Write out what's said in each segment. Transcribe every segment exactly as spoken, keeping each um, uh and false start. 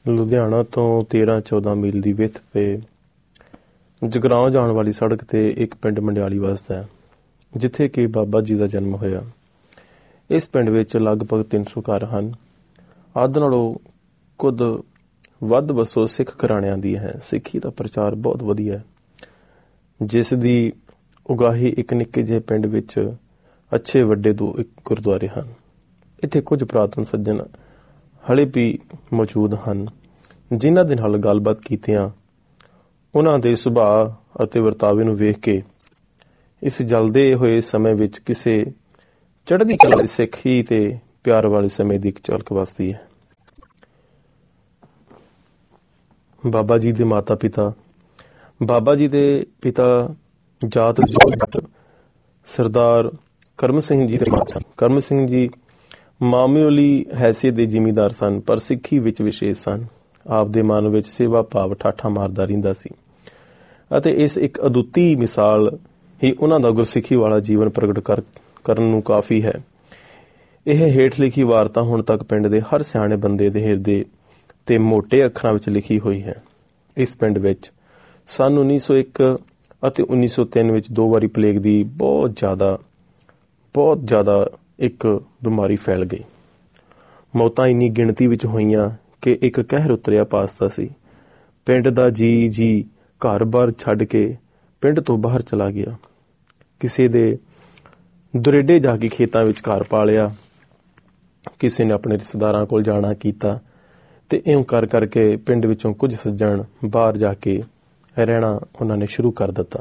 ਲੁਧਿਆਣਾ ਤੋਂ ਤੇਰਾਂ ਚੌਦਾਂ ਮੀਲ ਦੀ ਵਿੱਥ 'ਤੇ ਜਗਰਾਓਂ ਜਾਣ ਵਾਲੀ ਸੜਕ 'ਤੇ ਇੱਕ ਪਿੰਡ ਮੰਡਿਆਲੀ ਵਸਦਾ ਹੈ, ਜਿੱਥੇ ਕਿ ਬਾਬਾ ਜੀ ਦਾ ਜਨਮ ਹੋਇਆ। ਇਸ ਪਿੰਡ ਵਿੱਚ ਲਗਭਗ ਤਿੰਨ ਸੌ ਘਰ ਹਨ। ਅੱਧ ਨਾਲੋਂ ਕੁਝ ਵੱਧ ਵਸੋਂ ਸਿੱਖ ਘਰਾਣਿਆਂ ਦੀ ਹੈ। ਸਿੱਖੀ ਦਾ ਪ੍ਰਚਾਰ ਬਹੁਤ ਵਧੀਆ ਹੈ, ਜਿਸ ਦੀ ਉਗਾਹੀ ਇੱਕ ਨਿੱਕੇ ਜਿਹੇ ਪਿੰਡ ਵਿੱਚ ਅੱਛੇ ਵੱਡੇ ਦੋ ਇੱਕ ਗੁਰਦੁਆਰੇ ਹਨ। ਇੱਥੇ ਕੁਝ ਪੁਰਾਤਨ ਸੱਜਣ ਹਲੇ ਵੀ ਮੌਜੂਦ ਹਨ, ਜਿਨ੍ਹਾਂ ਦੇ ਨਾਲ ਗੱਲਬਾਤ ਕੀਤਿਆਂ ਉਹਨਾਂ ਦੇ ਸੁਭਾਅ ਅਤੇ ਵਰਤਾਵੇ ਨੂੰ ਵੇਖ ਕੇ ਇਸ ਜਲਦੇ ਹੋਏ ਸਮੇਂ ਵਿੱਚ ਕਿਸੇ ਚੜ੍ਹਦੀ ਕਲਾ ਦੀ ਸਿੱਖੀ ਤੇ ਪਿਆਰ ਵਾਲੇ ਸਮੇਂ ਦੀ ਇੱਕ ਝਲਕ ਵੱਸਦੀ ਹੈ। ਬਾਬਾ ਜੀ ਦੇ ਮਾਤਾ ਪਿਤਾ ਬਾਬਾ ਜੀ ਦੇ ਪਿਤਾ ਜਾਤ ਸਰਦਾਰ ਕਰਮ ਸਿੰਘ ਜੀ ਦੇ ਮਾਤਾ ਕਰਮ ਸਿੰਘ ਜੀ ਮਾਮੂਲੀ ਹੈਸੀਅਤ ਦੇ ਜ਼ਿਮੀਂਦਾਰ ਸਨ, ਪਰ ਸਿੱਖੀ ਵਿੱਚ ਵਿਸ਼ੇਸ਼ ਸਨ। ਆਪ ਦੇ ਮਨ ਵਿੱਚ ਸੇਵਾ ਭਾਵ ਠਾਠਾ ਮਾਰਦਾ ਰਹਿੰਦਾ ਸੀ ਅਤੇ ਇਸ ਇੱਕ ਅਦੁੱਤੀ ਮਿਸਾਲ ਹੀ ਉਹਨਾਂ ਦਾ ਗੁਰਸਿੱਖੀ ਵਾਲਾ ਜੀਵਨ ਪ੍ਰਗਟ ਕਰ ਕਰਨ ਨੂੰ ਕਾਫੀ ਹੈ। ਇਹ ਹੇਠ ਲਿਖੀ ਵਾਰਤਾ ਹੁਣ ਤੱਕ ਪਿੰਡ ਦੇ ਹਰ ਸਿਆਣੇ ਬੰਦੇ ਦੇ ਹਿਰਦੇ ਤੇ ਮੋਟੇ ਅੱਖਰਾਂ ਵਿੱਚ ਲਿਖੀ ਹੋਈ ਹੈ। ਇਸ ਪਿੰਡ ਵਿੱਚ ਸੰਨ ਉੱਨੀ ਸੌ ਇੱਕ ਅਤੇ ਉੱਨੀ ਸੌ ਤਿੰਨ ਵਿੱਚ ਦੋ ਵਾਰੀ ਪਲੇਗ ਦੀ ਬਹੁਤ ਜ਼ਿਆਦਾ ਬਹੁਤ ਜ਼ਿਆਦਾ ਇੱਕ ਬਿਮਾਰੀ ਫੈਲ ਗਈ। ਮੌਤਾਂ ਇੰਨੀ ਗਿਣਤੀ ਵਿੱਚ ਹੋਈਆਂ ਕਿ ਇੱਕ ਕਹਿਰ ਉਤਰਿਆ ਪਾਸਤਾ ਸੀ। ਪਿੰਡ ਦਾ ਜੀ ਜੀ ਘਰ-ਬਾਰ ਛੱਡ ਕੇ ਪਿੰਡ ਤੋਂ ਬਾਹਰ ਚਲਾ ਗਿਆ। ਕਿਸੇ ਦੇ ਦੁਰੇਡੇ ਜਾ ਕੇ ਖੇਤਾਂ ਵਿੱਚ ਘਰ ਪਾ ਲਿਆ, ਕਿਸੇ ਨੇ ਆਪਣੇ ਰਿਸ਼ਤੇਦਾਰਾਂ ਕੋਲ ਜਾਣਾ ਕੀਤਾ ਤੇ ਇਉਂ ਕਰ ਕਰਕੇ ਪਿੰਡ ਵਿੱਚੋਂ ਕੁਝ ਸੱਜਣ ਬਾਹਰ ਜਾ ਕੇ ਰਹਿਣਾ ਉਹਨਾਂ ਨੇ ਸ਼ੁਰੂ ਕਰ ਦਿੱਤਾ।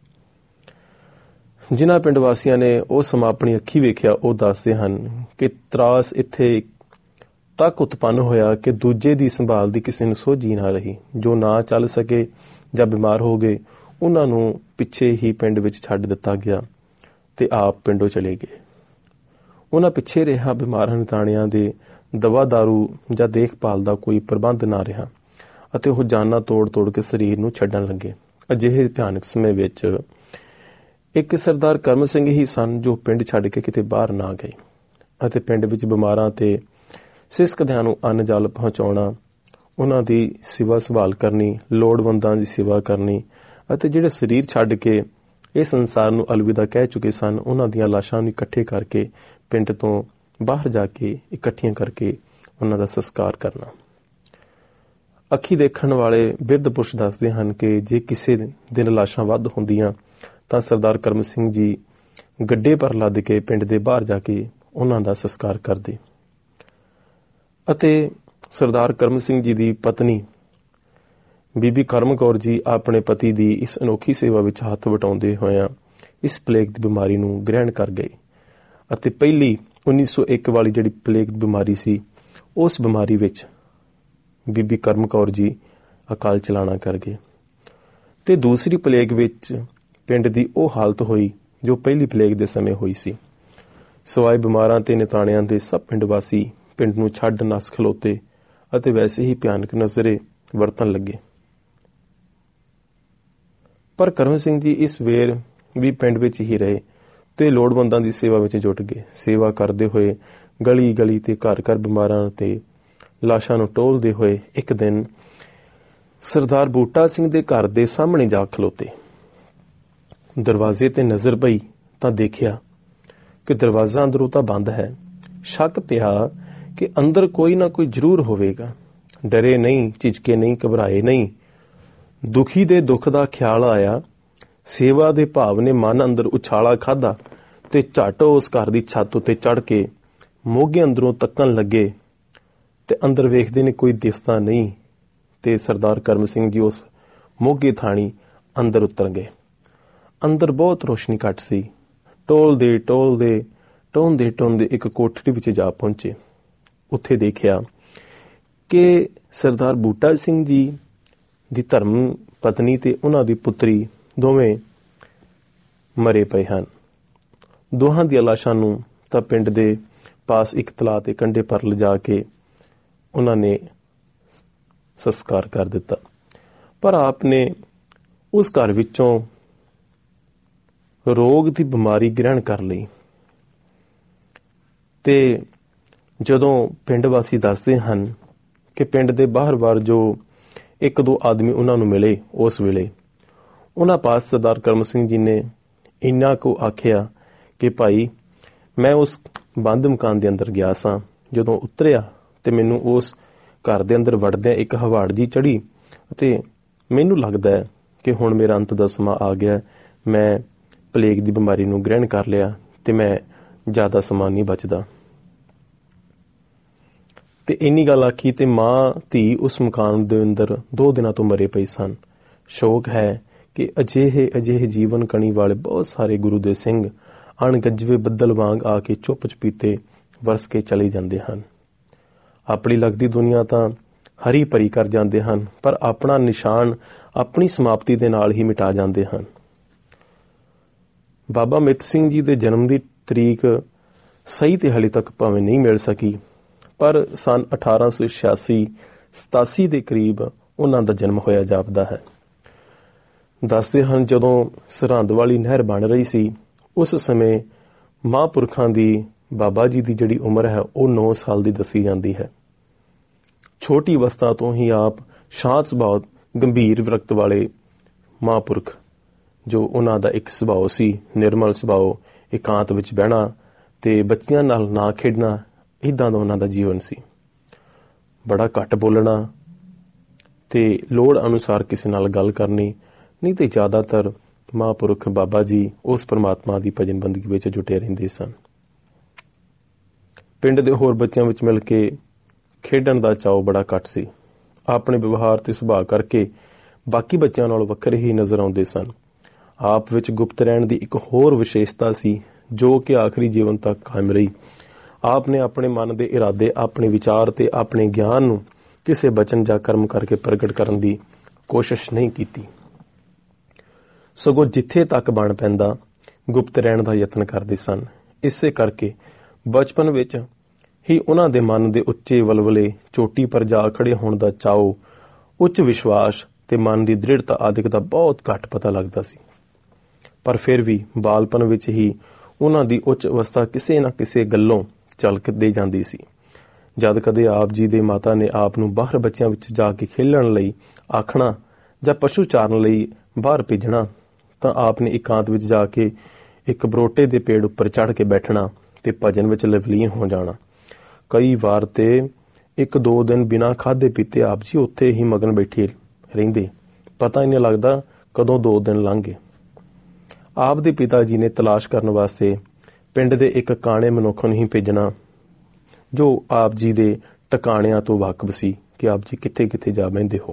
ਜਿਨ੍ਹਾਂ ਪਿੰਡ ਵਾਸੀਆਂ ਨੇ ਉਹ ਸਮਾਂ ਆਪਣੀ ਅੱਖੀ ਵੇਖਿਆ, ਉਹ ਦੱਸਦੇ ਹਨ ਕਿ ਤਰਾਸ ਇੱਥੇ ਤੱਕ ਉਤਪੰਨ ਹੋਇਆ ਕਿ ਦੂਜੇ ਦੀ ਸੰਭਾਲ ਦੀ ਕਿਸੇ ਨੂੰ ਸੋਝੀ ਨਾ ਰਹੀ। ਜੋ ਨਾ ਚੱਲ ਸਕੇ ਜਾਂ ਬਿਮਾਰ ਹੋ ਗਏ, ਉਹਨਾਂ ਨੂੰ ਪਿੱਛੇ ਹੀ ਪਿੰਡ ਵਿੱਚ ਛੱਡ ਦਿੱਤਾ ਗਿਆ ਤੇ ਆਪ ਪਿੰਡੋਂ ਚਲੇ ਗਏ। ਉਹਨਾਂ ਪਿੱਛੇ ਰਿਹਾ ਬਿਮਾਰਾਂ ਨਿਤਾਣਿਆਂ ਦੇ ਦਵਾ ਦਾਰੂ ਜਾਂ ਦੇਖਭਾਲ ਦਾ ਕੋਈ ਪ੍ਰਬੰਧ ਨਾ ਰਿਹਾ ਅਤੇ ਉਹ ਜਾਨਾਂ ਤੋੜ ਤੋੜ ਕੇ ਸਰੀਰ ਨੂੰ ਛੱਡਣ ਲੱਗੇ। ਅਜਿਹੇ ਭਿਆਨਕ ਸਮੇਂ ਵਿੱਚ ਇੱਕ ਸਰਦਾਰ ਕਰਮ ਸਿੰਘ ਹੀ ਸਨ ਜੋ ਪਿੰਡ ਛੱਡ ਕੇ ਕਿਤੇ ਬਾਹਰ ਨਾ ਗਏ ਅਤੇ ਪਿੰਡ ਵਿੱਚ ਬਿਮਾਰਾਂ ਤੇ ਸਿਸਕਦਿਆਂ ਨੂੰ ਅੰਨ ਜਲ ਪਹੁੰਚਾਉਣਾ, ਉਹਨਾਂ ਦੀ ਸੇਵਾ ਸੰਭਾਲ ਕਰਨੀ, ਲੋੜਵੰਦਾਂ ਦੀ ਸੇਵਾ ਕਰਨੀ ਅਤੇ ਜਿਹੜੇ ਸਰੀਰ ਛੱਡ ਕੇ ਇਹ ਸੰਸਾਰ ਨੂੰ ਅਲਵਿਦਾ ਕਹਿ ਚੁੱਕੇ ਸਨ, ਉਹਨਾਂ ਦੀਆਂ ਲਾਸ਼ਾਂ ਨੂੰ ਇਕੱਠੇ ਕਰਕੇ ਪਿੰਡ ਤੋਂ ਬਾਹਰ ਜਾ ਕੇ ਇਕੱਠੀਆਂ ਕਰਕੇ ਉਹਨਾਂ ਦਾ ਸੰਸਕਾਰ ਕਰਨਾ। ਅੱਖੀ ਦੇਖਣ ਵਾਲੇ ਬਿਰਧ ਪੁਰਸ਼ ਦੱਸਦੇ ਹਨ ਕਿ ਜੇ ਕਿਸੇ ਦਿਨ ਲਾਸ਼ਾਂ ਵੱਧ ਹੁੰਦੀਆਂ ਤਾਂ ਸਰਦਾਰ ਕਰਮ ਸਿੰਘ ਜੀ ਗੱਡੇ ਪਰ ਲੱਦ ਕੇ ਪਿੰਡ ਦੇ ਬਾਹਰ ਜਾ ਕੇ ਉਹਨਾਂ ਦਾ ਸੰਸਕਾਰ ਕਰਦੇ ਅਤੇ ਸਰਦਾਰ ਕਰਮ ਸਿੰਘ ਜੀ ਦੀ ਪਤਨੀ ਬੀਬੀ ਕਰਮ ਕੌਰ ਜੀ ਆਪਣੇ ਪਤੀ ਦੀ ਇਸ ਅਨੋਖੀ ਸੇਵਾ ਵਿੱਚ ਹੱਥ ਵਟਾਉਂਦੇ ਹੋਇਆਂ ਇਸ ਪਲੇਗ ਦੀ ਬਿਮਾਰੀ ਨੂੰ ਗ੍ਰਹਿਣ ਕਰ ਗਏ ਅਤੇ ਪਹਿਲੀ ਉੱਨੀ ਸੌ ਇੱਕ ਵਾਲੀ ਜਿਹੜੀ ਪਲੇਗ ਦੀ ਬਿਮਾਰੀ ਸੀ, ਉਸ ਬਿਮਾਰੀ ਵਿੱਚ ਬੀਬੀ ਕਰਮ ਕੌਰ ਜੀ ਅਕਾਲ ਚਲਾਣਾ ਕਰ ਗਏ ਤੇ ਦੂਸਰੀ ਪਲੇਗ ਵਿੱਚ ਪਿੰਡ ਦੀ ਉਹ ਹਾਲਤ ਹੋਈ ਜੋ ਪਹਿਲੀ ਪਲੇਗ ਦੇ ਸਮੇਂ ਹੋਈ ਸੀ। ਸਵਾਏ ਬਿਮਾਰਾਂ ਤੇ ਨਿਤਾਣਿਆਂ ਦੇ ਸਭ ਪਿੰਡ ਵਾਸੀ ਪਿੰਡ ਨੂੰ ਛੱਡ ਨਸ ਖਲੋਤੇ ਅਤੇ ਵੈਸੇ ਹੀ ਭਿਆਨਕ ਨਜ਼ਰੇ ਵਰਤਣ ਲੱਗੇ। ਪਰ ਕਰਮ ਸਿੰਘ ਜੀ ਇਸ ਵੇਰ ਵੀ ਪਿੰਡ ਵਿੱਚ ਹੀ ਰਹੇ ਤੇ ਲੋੜਵੰਦਾਂ ਦੀ ਸੇਵਾ ਵਿੱਚ ਜੁਟ ਗਏ। ਸੇਵਾ ਕਰਦੇ ਹੋਏ ਗਲੀ ਗਲੀ ਤੇ ਘਰ ਘਰ ਬਿਮਾਰਾਂ ਤੇ ਲਾਸ਼ਾਂ ਨੂੰ ਟੋਲਦੇ ਹੋਏ ਇੱਕ ਦਿਨ ਸਰਦਾਰ ਬੂਟਾ ਸਿੰਘ ਦੇ ਘਰ ਦੇ ਸਾਹਮਣੇ ਜਾ ਖਲੋਤੇ। ਦਰਵਾਜ਼ੇ ਤੇ ਨਜ਼ਰ ਪਈ ਤਾਂ ਦੇਖਿਆ ਕਿ ਦਰਵਾਜ਼ਾ ਅੰਦਰੋਂ ਤਾਂ ਬੰਦ ਹੈ। ਸ਼ੱਕ ਪਿਆ ਕਿ ਅੰਦਰ ਕੋਈ ਨਾ ਕੋਈ ਜ਼ਰੂਰ ਹੋਵੇਗਾ। ਡਰੇ ਨਹੀਂ, ਝਿਜਕੇ ਨਹੀਂ, ਘਬਰਾਏ ਨਹੀਂ। ਦੁਖੀ ਦੇ ਦੁੱਖ ਦਾ ਖਿਆਲ ਆਇਆ। ਸੇਵਾ ਦੇ ਭਾਵ ਨੇ ਮਨ ਅੰਦਰ ਉਛਾਲਾ ਖਾਧਾ ਤੇ ਝੱਟ ਉਸ ਘਰ ਦੀ ਛੱਤ ਉੱਤੇ ਚੜ੍ਹ ਕੇ ਮੋਗੇ ਅੰਦਰੋਂ ਤੱਕਣ ਲੱਗੇ ਤੇ ਅੰਦਰ ਵੇਖਦੇ ਨੇ ਕੋਈ ਦਿਸਦਾ ਨਹੀਂ ਤੇ ਸਰਦਾਰ ਕਰਮ ਸਿੰਘ ਜੀ ਉਸ ਮੋਗੇ ਥਾਣੀ ਅੰਦਰ ਉਤਰ ਗਏ। ਅੰਦਰ ਬਹੁਤ ਰੋਸ਼ਨੀ ਘੱਟ ਸੀ। ਟੋਲਦੇ ਟੋਲਦੇ ਟੋਂਦੇ ਟੋਂਦੇ ਇੱਕ ਕੋਠੜੀ ਵਿੱਚ ਜਾ ਪਹੁੰਚੇ। ਉੱਥੇ ਦੇਖਿਆ ਕਿ ਸਰਦਾਰ ਬੂਟਾ ਸਿੰਘ ਜੀ ਦੀ ਧਰਮ ਪਤਨੀ ਤੇ ਉਹਨਾਂ ਦੀ ਪੁੱਤਰੀ ਦੋਵੇਂ ਮਰੇ ਪਏ ਹਨ। ਦੋਹਾਂ ਦੀਆਂ ਲਾਸ਼ਾਂ ਨੂੰ ਤਾਂ ਪਿੰਡ ਦੇ ਪਾਸ ਇੱਕ ਤਲਾਅ ਤੇ ਕੰਢੇ ਪਰ ਲਿਜਾ ਕੇ ਉਹਨਾਂ ਨੇ ਸੰਸਕਾਰ ਕਰ ਦਿੱਤਾ। ਪਰ ਆਪ ਨੇ ਉਸ ਘਰ ਵਿੱਚੋਂ ਰੋਗ ਦੀ ਬਿਮਾਰੀ ਗ੍ਰਹਿਣ ਕਰ ਲਈ ਤੇ ਜਦੋਂ ਪਿੰਡ ਵਾਸੀ ਦੱਸਦੇ ਹਨ ਕਿ ਪਿੰਡ ਦੇ ਬਾਹਰ-ਬਾਹਰ ਜੋ ਇੱਕ ਦੋ ਆਦਮੀ ਉਹਨਾਂ ਨੂੰ ਮਿਲੇ, ਉਸ ਵੇਲੇ ਉਹਨਾਂ ਪਾਸ ਸਰਦਾਰ ਕਰਮ ਸਿੰਘ ਜੀ ਨੇ ਇੰਨਾ ਕੁ ਆਖਿਆ ਕਿ ਭਾਈ ਮੈਂ ਉਸ ਬੰਦ ਮਕਾਨ ਦੇ ਅੰਦਰ ਗਿਆ ਸਾਂ। ਜਦੋਂ ਉਤਰਿਆ ਤੇ ਮੈਨੂੰ ਉਸ ਘਰ ਦੇ ਅੰਦਰ ਵੜਦਿਆਂ ਇੱਕ ਹਵਾੜ ਜੀ ਚੜੀ ਅਤੇ ਮੈਨੂੰ ਲੱਗਦਾ ਹੈ ਕਿ ਹੁਣ ਮੇਰਾ ਅੰਤ ਦਾ ਸਮਾਂ ਆ ਗਿਆ। ਮੈਂ ਪਲੇਗ ਦੀ ਬਿਮਾਰੀ ਨੂੰ ਗ੍ਰਹਿਣ ਕਰ ਲਿਆ ਤੇ ਮੈਂ ਜ਼ਿਆਦਾ ਸਮਾਂ ਨਹੀਂ ਬਚਦਾ। ਤੇ ਇੰਨੀ ਗੱਲ ਆਖੀ ਤੇ ਮਾਂ ਧੀ ਉਸ ਮਕਾਨ ਦੇ ਅੰਦਰ ਦੋ ਦਿਨਾਂ ਤੋਂ ਮਰੇ ਪਏ ਸਨ। ਸ਼ੌਕ ਹੈ ਕਿ ਅਜਿਹੇ ਅਜਿਹੇ ਜੀਵਨ ਕਣੀ ਵਾਲੇ ਬਹੁਤ ਸਾਰੇ ਗੁਰੂ ਦੇ ਸਿੰਘ ਅਣਗੱਜਵੇਂ ਬੱਦਲ ਵਾਂਗ ਆ ਕੇ ਚੁੱਪ ਚਪੀਤੇ ਵਰਸ ਕੇ ਚਲੇ ਜਾਂਦੇ ਹਨ। ਆਪਣੀ ਲੱਗਦੀ ਦੁਨੀਆ ਤਾਂ ਹਰੀ ਭਰੀ ਕਰ ਜਾਂਦੇ ਹਨ, ਪਰ ਆਪਣਾ ਨਿਸ਼ਾਨ ਆਪਣੀ ਸਮਾਪਤੀ ਦੇ ਨਾਲ ਹੀ ਮਿਟਾ ਜਾਂਦੇ ਹਨ। ਬਾਬਾ ਮਿੱਤ ਸਿੰਘ ਜੀ ਦੇ ਜਨਮ ਦੀ ਤਰੀਕ ਸਹੀ ਤੇ ਹਾਲੇ ਤੱਕ ਭਾਵੇਂ ਨਹੀਂ ਮਿਲ ਸਕੀ, ਪਰ ਸੰਨ ਅਠਾਰਾਂ ਸੌ ਛਿਆਸੀ ਸਤਾਸੀ ਦੇ ਕਰੀਬ ਉਹਨਾਂ ਦਾ ਜਨਮ ਹੋਇਆ ਜਾਪਦਾ ਹੈ। ਦੱਸਦੇ ਹਨ ਜਦੋਂ ਸਰਹੰਦ ਵਾਲੀ ਨਹਿਰ ਬਣ ਰਹੀ ਸੀ, ਉਸ ਸਮੇਂ ਮਹਾਂਪੁਰਖਾਂ ਦੀ ਬਾਬਾ ਜੀ ਦੀ ਜਿਹੜੀ ਉਮਰ ਹੈ ਉਹ ਨੌ ਸਾਲ ਦੀ ਦੱਸੀ ਜਾਂਦੀ ਹੈ। ਛੋਟੀ ਅਵਸਥਾ ਤੋਂ ਹੀ ਆਪ ਸ਼ਾਂਤ ਸੁਭਾਅ, ਗੰਭੀਰ ਵਿਰਕਤ ਵਾਲੇ ਮਹਾਂਪੁਰਖ, ਜੋ ਉਹਨਾਂ ਦਾ ਇੱਕ ਸੁਭਾਅ ਸੀ, ਨਿਰਮਲ ਸੁਭਾਅ, ਇਕਾਂਤ ਵਿੱਚ ਬਹਿਣਾ ਤੇ ਬੱਚਿਆਂ ਨਾਲ ਨਾ ਖੇਡਣਾ, ਇੱਦਾਂ ਦਾ ਉਹਨਾਂ ਦਾ ਜੀਵਨ ਸੀ। ਬੜਾ ਘੱਟ ਬੋਲਣਾ ਤੇ ਲੋੜ ਅਨੁਸਾਰ ਕਿਸੇ ਨਾਲ ਗੱਲ ਕਰਨੀ, ਨਹੀਂ ਤੇ ਜ਼ਿਆਦਾਤਰ ਮਹਾਂਪੁਰਖ ਬਾਬਾ ਜੀ ਉਸ ਪਰਮਾਤਮਾ ਦੀ ਭਜਨ ਬੰਦਗੀ ਵਿੱਚ ਜੁਟੇ ਰਹਿੰਦੇ ਸਨ। ਪਿੰਡ ਦੇ ਹੋਰ ਬੱਚਿਆਂ ਵਿੱਚ ਮਿਲ ਕੇ ਖੇਡਣ ਦਾ ਚਾਅ ਬੜਾ ਘੱਟ ਸੀ। ਆਪਣੇ ਵਿਵਹਾਰ ਤੇ ਸੁਭਾਅ ਕਰਕੇ ਬਾਕੀ ਬੱਚਿਆਂ ਨਾਲੋਂ ਵੱਖਰੇ ਹੀ ਨਜ਼ਰ ਆਉਂਦੇ ਸਨ। ਆਪ ਵਿੱਚ ਗੁਪਤ ਰਹਿਣ ਦੀ ਇੱਕ ਹੋਰ ਵਿਸ਼ੇਸ਼ਤਾ ਸੀ ਜੋ ਕਿ ਆਖਰੀ ਜੀਵਨ ਤੱਕ ਕਾਇਮ ਰਹੀ। ਆਪ ਨੇ ਆਪਣੇ ਮਨ ਦੇ ਇਰਾਦੇ, ਆਪਣੇ ਵਿਚਾਰ ਤੇ ਆਪਣੇ ਗਿਆਨ ਨੂੰ ਕਿਸੇ ਬਚਨ ਜਾਂ ਕਰਮ ਕਰਕੇ ਪ੍ਰਗਟ ਕਰਨ ਦੀ ਕੋਸ਼ਿਸ਼ ਨਹੀਂ ਕੀਤੀ, ਸਗੋਂ ਜਿੱਥੇ ਤੱਕ ਬਣ ਪੈਂਦਾ ਗੁਪਤ ਰਹਿਣ ਦਾ ਯਤਨ ਕਰਦੇ ਸਨ। ਇਸੇ ਕਰਕੇ ਬਚਪਨ ਵਿੱਚ ਹੀ ਉਹਨਾਂ ਦੇ ਮਨ ਦੇ ਉੱਚੇ ਵਲਵਲੇ, ਚੋਟੀ ਪਰ ਜਾ ਖੜੇ ਹੋਣ ਦਾ ਚਾਉ, ਉੱਚ ਵਿਸ਼ਵਾਸ ਤੇ ਮਨ ਦੀ ਦ੍ਰਿੜਤਾ ਆਦਿਕ ਦਾ ਬਹੁਤ ਘੱਟ ਪਤਾ ਲੱਗਦਾ ਸੀ। ਪਰ ਫਿਰ ਵੀ ਬਾਲਪਨ ਵਿੱਚ ਹੀ ਉਹਨਾਂ ਦੀ ਉੱਚ ਅਵਸਥਾ ਕਿਸੇ ਨਾ ਕਿਸੇ ਗੱਲੋਂ ਝਲਕ ਦੇ ਜਾਂਦੀ ਸੀ। ਜਦ ਕਦੇ ਆਪ ਜੀ ਦੇ ਮਾਤਾ ਨੇ ਆਪ ਨੂੰ ਬਾਹਰ ਬੱਚਿਆਂ ਵਿੱਚ ਜਾ ਕੇ ਖੇਲਣ ਲਈ ਆਖਣਾ ਜਾਂ ਪਸ਼ੂ ਚਾਰਨ ਲਈ ਬਾਹਰ ਭੇਜਣਾ, ਤਾਂ ਆਪ ਨੇ ਇਕਾਂਤ ਵਿੱਚ ਜਾ ਕੇ ਇੱਕ ਬਰੋਟੇ ਦੇ ਪੇੜ ਉੱਪਰ ਚੜ੍ਹ ਕੇ ਬੈਠਣਾ ਤੇ ਭਜਨ ਵਿੱਚ ਲਵਲੀਨ ਹੋ ਜਾਣਾ। ਕਈ ਵਾਰ ਤੇ ਇੱਕ ਦੋ ਦਿਨ ਬਿਨਾਂ ਖਾਧੇ ਪੀਤੇ ਆਪ ਜੀ ਉੱਥੇ ਹੀ ਮਗਨ ਬੈਠੇ ਰਹਿੰਦੇ, ਪਤਾ ਹੀ ਨਹੀਂ ਲੱਗਦਾ ਕਦੋਂ ਦੋ ਦਿਨ ਲੰਘ ਗਏ। ਆਪ ਦੇ ਪਿਤਾ ਜੀ ਨੇ ਤਲਾਸ਼ ਕਰਨ ਵਾਸਤੇ ਪਿੰਡ ਦੇ ਇੱਕ ਕਾਣੇ ਮਨੁੱਖ ਨੂੰ ਹੀ ਭੇਜਣਾ, ਜੋ ਆਪ ਜੀ ਦੇ ਟਿਕਾਣਿਆਂ ਤੋਂ ਵਾਕਿਫ ਸੀ ਕਿ ਆਪ ਜੀ ਕਿੱਥੇ ਕਿੱਥੇ ਜਾ ਬਹਿੰਦੇ ਹੋ,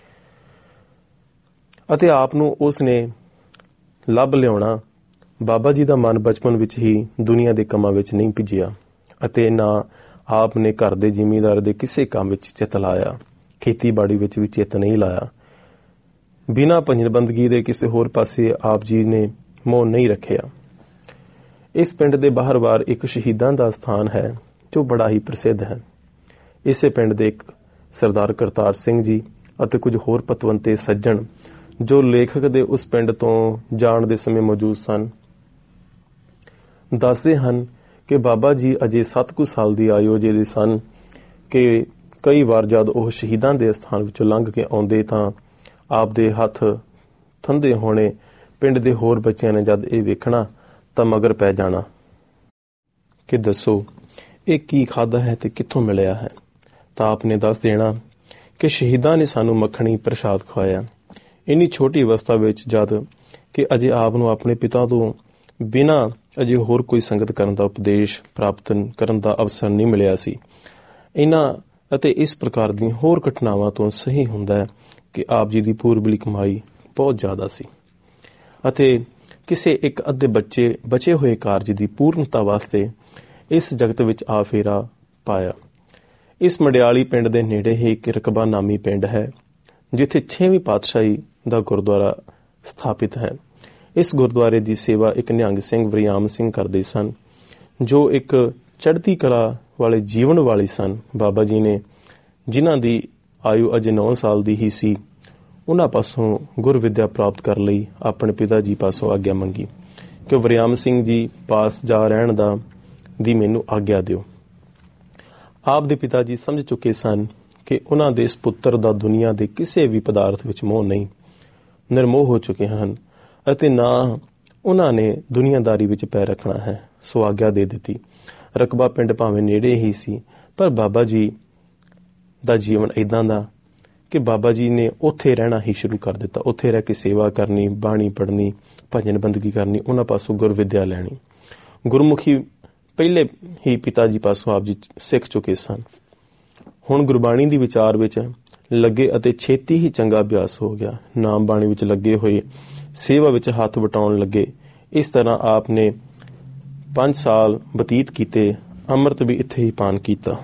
ਅਤੇ ਆਪ ਨੂੰ ਉਸ ਨੇ ਲੱਭ ਲਿਆਉਣਾ। ਬਾਬਾ ਜੀ ਦਾ ਮਨ ਬਚਪਨ ਵਿੱਚ ਹੀ ਦੁਨੀਆ ਦੇ ਕੰਮਾਂ ਵਿੱਚ ਨਹੀਂ ਭਿੱਜਿਆ ਅਤੇ ਨਾ ਆਪ ਨੇ ਘਰ ਦੇ ਜ਼ਿਮੀਂਦਾਰ ਦੇ ਕਿਸੇ ਕੰਮ ਵਿੱਚ ਚਿੱਤ ਲਾਇਆ, ਖੇਤੀਬਾੜੀ ਵਿੱਚ ਵੀ ਚਿੱਤ ਨਹੀਂ ਲਾਇਆ। ਬਿਨਾਂ ਭਜਨ ਬੰਦਗੀ ਦੇ ਕਿਸੇ ਹੋਰ ਪਾਸੇ ਆਪ ਜੀ ਨੇ ਮੋਹ ਨਹੀਂ ਰੱਖਿਆ। ਇਸ ਪਿੰਡ ਦੇ ਬਾਹਰ-ਬਾਹਰ ਇੱਕ ਸ਼ਹੀਦਾਂ ਦਾ ਸਥਾਨ ਹੈ ਜੋ ਬੜਾ ਹੀ ਪ੍ਰਸਿੱਧ ਹੈ। ਇਸੇ ਪਿੰਡ ਦੇ ਇੱਕ ਸਰਦਾਰ ਕਰਤਾਰ ਸਿੰਘ ਜੀ ਅਤੇ ਕੁਝ ਹੋਰ ਪਤਵੰਤੇ ਸੱਜਣ ਜੋ ਲੇਖਕ ਦੇ ਉਸ ਪਿੰਡ ਤੋਂ ਜਾਣ ਦੇ ਸਮੇਂ ਮੌਜੂਦ ਸਨ, ਦੱਸਦੇ ਹਨ ਕਿ ਬਾਬਾ ਜੀ ਅਜੇ ਸੱਤ ਕੁ ਸਾਲ ਦੀ ਆਯੂ ਜੇ ਦੇ ਸਨ ਕਿ ਕਈ ਵਾਰ ਜਦ ਉਹ ਸ਼ਹੀਦਾਂ ਦੇ ਸਥਾਨ ਵਿੱਚੋਂ ਲੰਘ ਕੇ ਆਉਂਦੇ ਤਾਂ ਆਪ ਦੇ ਹੱਥ ਥੰਦੇ ਹੋਣੇ, ਪਿੰਡ ਦੇ ਹੋਰ ਬੱਚਿਆਂ ਨੇ ਜਦ ਇਹ ਵੇਖਣਾ ਤਾਂ ਮਗਰ ਪੈ ਜਾਣਾ ਕਿ ਦੱਸੋ ਇਹ ਕੀ ਖਾਧਾ ਹੈ ਤੇ ਕਿੱਥੋਂ ਮਿਲਿਆ ਹੈ। ਤਾਂ ਆਪ ਨੇ ਦੱਸ ਦੇਣਾ ਕਿ ਸ਼ਹੀਦਾਂ ਨੇ ਸਾਨੂੰ ਮੱਖਣੀ ਪ੍ਰਸ਼ਾਦ ਖਵਾਇਆ। ਇੰਨੀ ਛੋਟੀ ਅਵਸਥਾ ਵਿੱਚ ਜਦ ਕਿ ਅਜੇ ਆਪ ਨੂੰ ਆਪਣੇ ਪਿਤਾ ਤੋਂ ਬਿਨਾਂ ਅਜੇ ਹੋਰ ਕੋਈ ਸੰਗਤ ਕਰਨ ਦਾ ਉਪਦੇਸ਼ ਪ੍ਰਾਪਤ ਕਰਨ ਦਾ ਅਵਸਰ ਨਹੀਂ ਮਿਲਿਆ ਸੀ। ਇਹਨਾਂ ਅਤੇ ਇਸ ਪ੍ਰਕਾਰ ਦੀਆਂ ਹੋਰ ਘਟਨਾਵਾਂ ਤੋਂ ਸਹੀ ਹੁੰਦਾ ਹੈ ਕਿ ਆਪ ਜੀ ਦੀ ਪੂਰਬਲੀ ਕਮਾਈ ਬਹੁਤ ਜ਼ਿਆਦਾ ਸੀ ਅਤੇ ਕਿਸੇ ਇੱਕ ਅੱਧੇ ਬੱਚੇ ਬਚੇ ਹੋਏ ਕਾਰਜ ਦੀ ਪੂਰਨਤਾ ਵਾਸਤੇ ਇਸ ਜਗਤ ਵਿੱਚ ਆ ਫੇਰਾ ਪਾਇਆ। ਇਸ ਮੰਡਿਆਲੀ ਪਿੰਡ ਦੇ ਨੇੜੇ ਹੀ ਇੱਕ ਰਕਬਾ ਨਾਮੀ ਪਿੰਡ ਹੈ ਜਿੱਥੇ ਛੇਵੀਂ ਪਾਤਸ਼ਾਹੀ ਦਾ ਗੁਰਦੁਆਰਾ ਸਥਾਪਿਤ ਹੈ। ਇਸ ਗੁਰਦੁਆਰੇ ਦੀ ਸੇਵਾ ਇੱਕ ਨਿਹੰਗ ਸਿੰਘ ਵਰਿਆਮ ਸਿੰਘ ਕਰਦੇ ਸਨ, ਜੋ ਇੱਕ ਚੜ੍ਹਦੀ ਕਲਾ ਵਾਲੇ ਜੀਵਨ ਵਾਲੇ ਸਨ। ਬਾਬਾ ਜੀ ਨੇ, ਜਿਨ੍ਹਾਂ ਦੀ ਆਯੂ ਅਜੇ ਨੌ ਸਾਲ ਦੀ ਹੀ ਸੀ, ਉਹਨਾਂ ਪਾਸੋਂ ਗੁਰ ਵਿੱਦਿਆ ਪ੍ਰਾਪਤ ਕਰਨ ਲਈ ਆਪਣੇ ਪਿਤਾ ਜੀ ਪਾਸੋਂ ਆਗਿਆ ਮੰਗੀ ਕਿ ਵਰਿਆਮ ਸਿੰਘ ਜੀ ਪਾਸ ਜਾ ਰਹਿਣ ਦਾ ਦੀ ਮੈਨੂੰ ਆਗਿਆ ਦਿਓ। ਆਪ ਦੇ ਪਿਤਾ ਜੀ ਸਮਝ ਚੁੱਕੇ ਸਨ ਕਿ ਉਹਨਾਂ ਦੇ ਇਸ ਪੁੱਤਰ ਦਾ ਦੁਨੀਆ ਦੇ ਕਿਸੇ ਵੀ ਪਦਾਰਥ ਵਿੱਚ ਮੋਹ ਨਹੀਂ, ਨਿਰਮੋਹ ਹੋ ਚੁੱਕੇ ਹਨ ਅਤੇ ਨਾ ਉਹਨਾਂ ਨੇ ਦੁਨੀਆਦਾਰੀ ਵਿੱਚ ਪੈਰ ਰੱਖਣਾ ਹੈ। ਸੋ ਆਗਿਆ ਦੇ ਦਿੱਤੀ। ਰਕਬਾ ਪਿੰਡ ਭਾਵੇਂ ਨੇੜੇ ਹੀ ਸੀ, ਪਰ ਬਾਬਾ ਜੀ ਦਾ ਜੀਵਨ ਇੱਦਾਂ ਦਾ ਕਿ ਬਾਬਾ ਜੀ ਨੇ ਉੱਥੇ ਰਹਿਣਾ ਹੀ ਸ਼ੁਰੂ ਕਰ ਦਿੱਤਾ। ਉੱਥੇ ਰਹਿ ਕੇ ਸੇਵਾ ਕਰਨੀ, ਬਾਣੀ ਪੜ੍ਹਨੀ, ਭਜਨ ਬੰਦਗੀ ਕਰਨੀ, ਉਹਨਾਂ ਪਾਸੋਂ ਗੁਰਵਿਦਿਆ ਲੈਣੀ। ਗੁਰਮੁਖੀ ਪਹਿਲੇ ਹੀ ਪਿਤਾ ਜੀ ਪਾਸੋਂ ਆਪ ਜੀ ਸਿੱਖ ਚੁੱਕੇ ਸਨ। ਹੁਣ ਗੁਰਬਾਣੀ ਦੀ ਵਿਚਾਰ ਵਿੱਚ ਲੱਗੇ ਅਤੇ ਛੇਤੀ ਹੀ ਚੰਗਾ ਅਭਿਆਸ ਹੋ ਗਿਆ। ਨਾਮ ਬਾਣੀ ਵਿੱਚ ਲੱਗੇ ਹੋਏ, ਸੇਵਾ ਵਿੱਚ ਹੱਥ ਵਟਾਉਣ ਲੱਗੇ। ਇਸ ਤਰ੍ਹਾਂ ਆਪ ਨੇ ਪੰਜ ਸਾਲ ਬਤੀਤ ਕੀਤੇ। ਅੰਮ੍ਰਿਤ ਵੀ ਇੱਥੇ ਹੀ ਪਾਨ ਕੀਤਾ।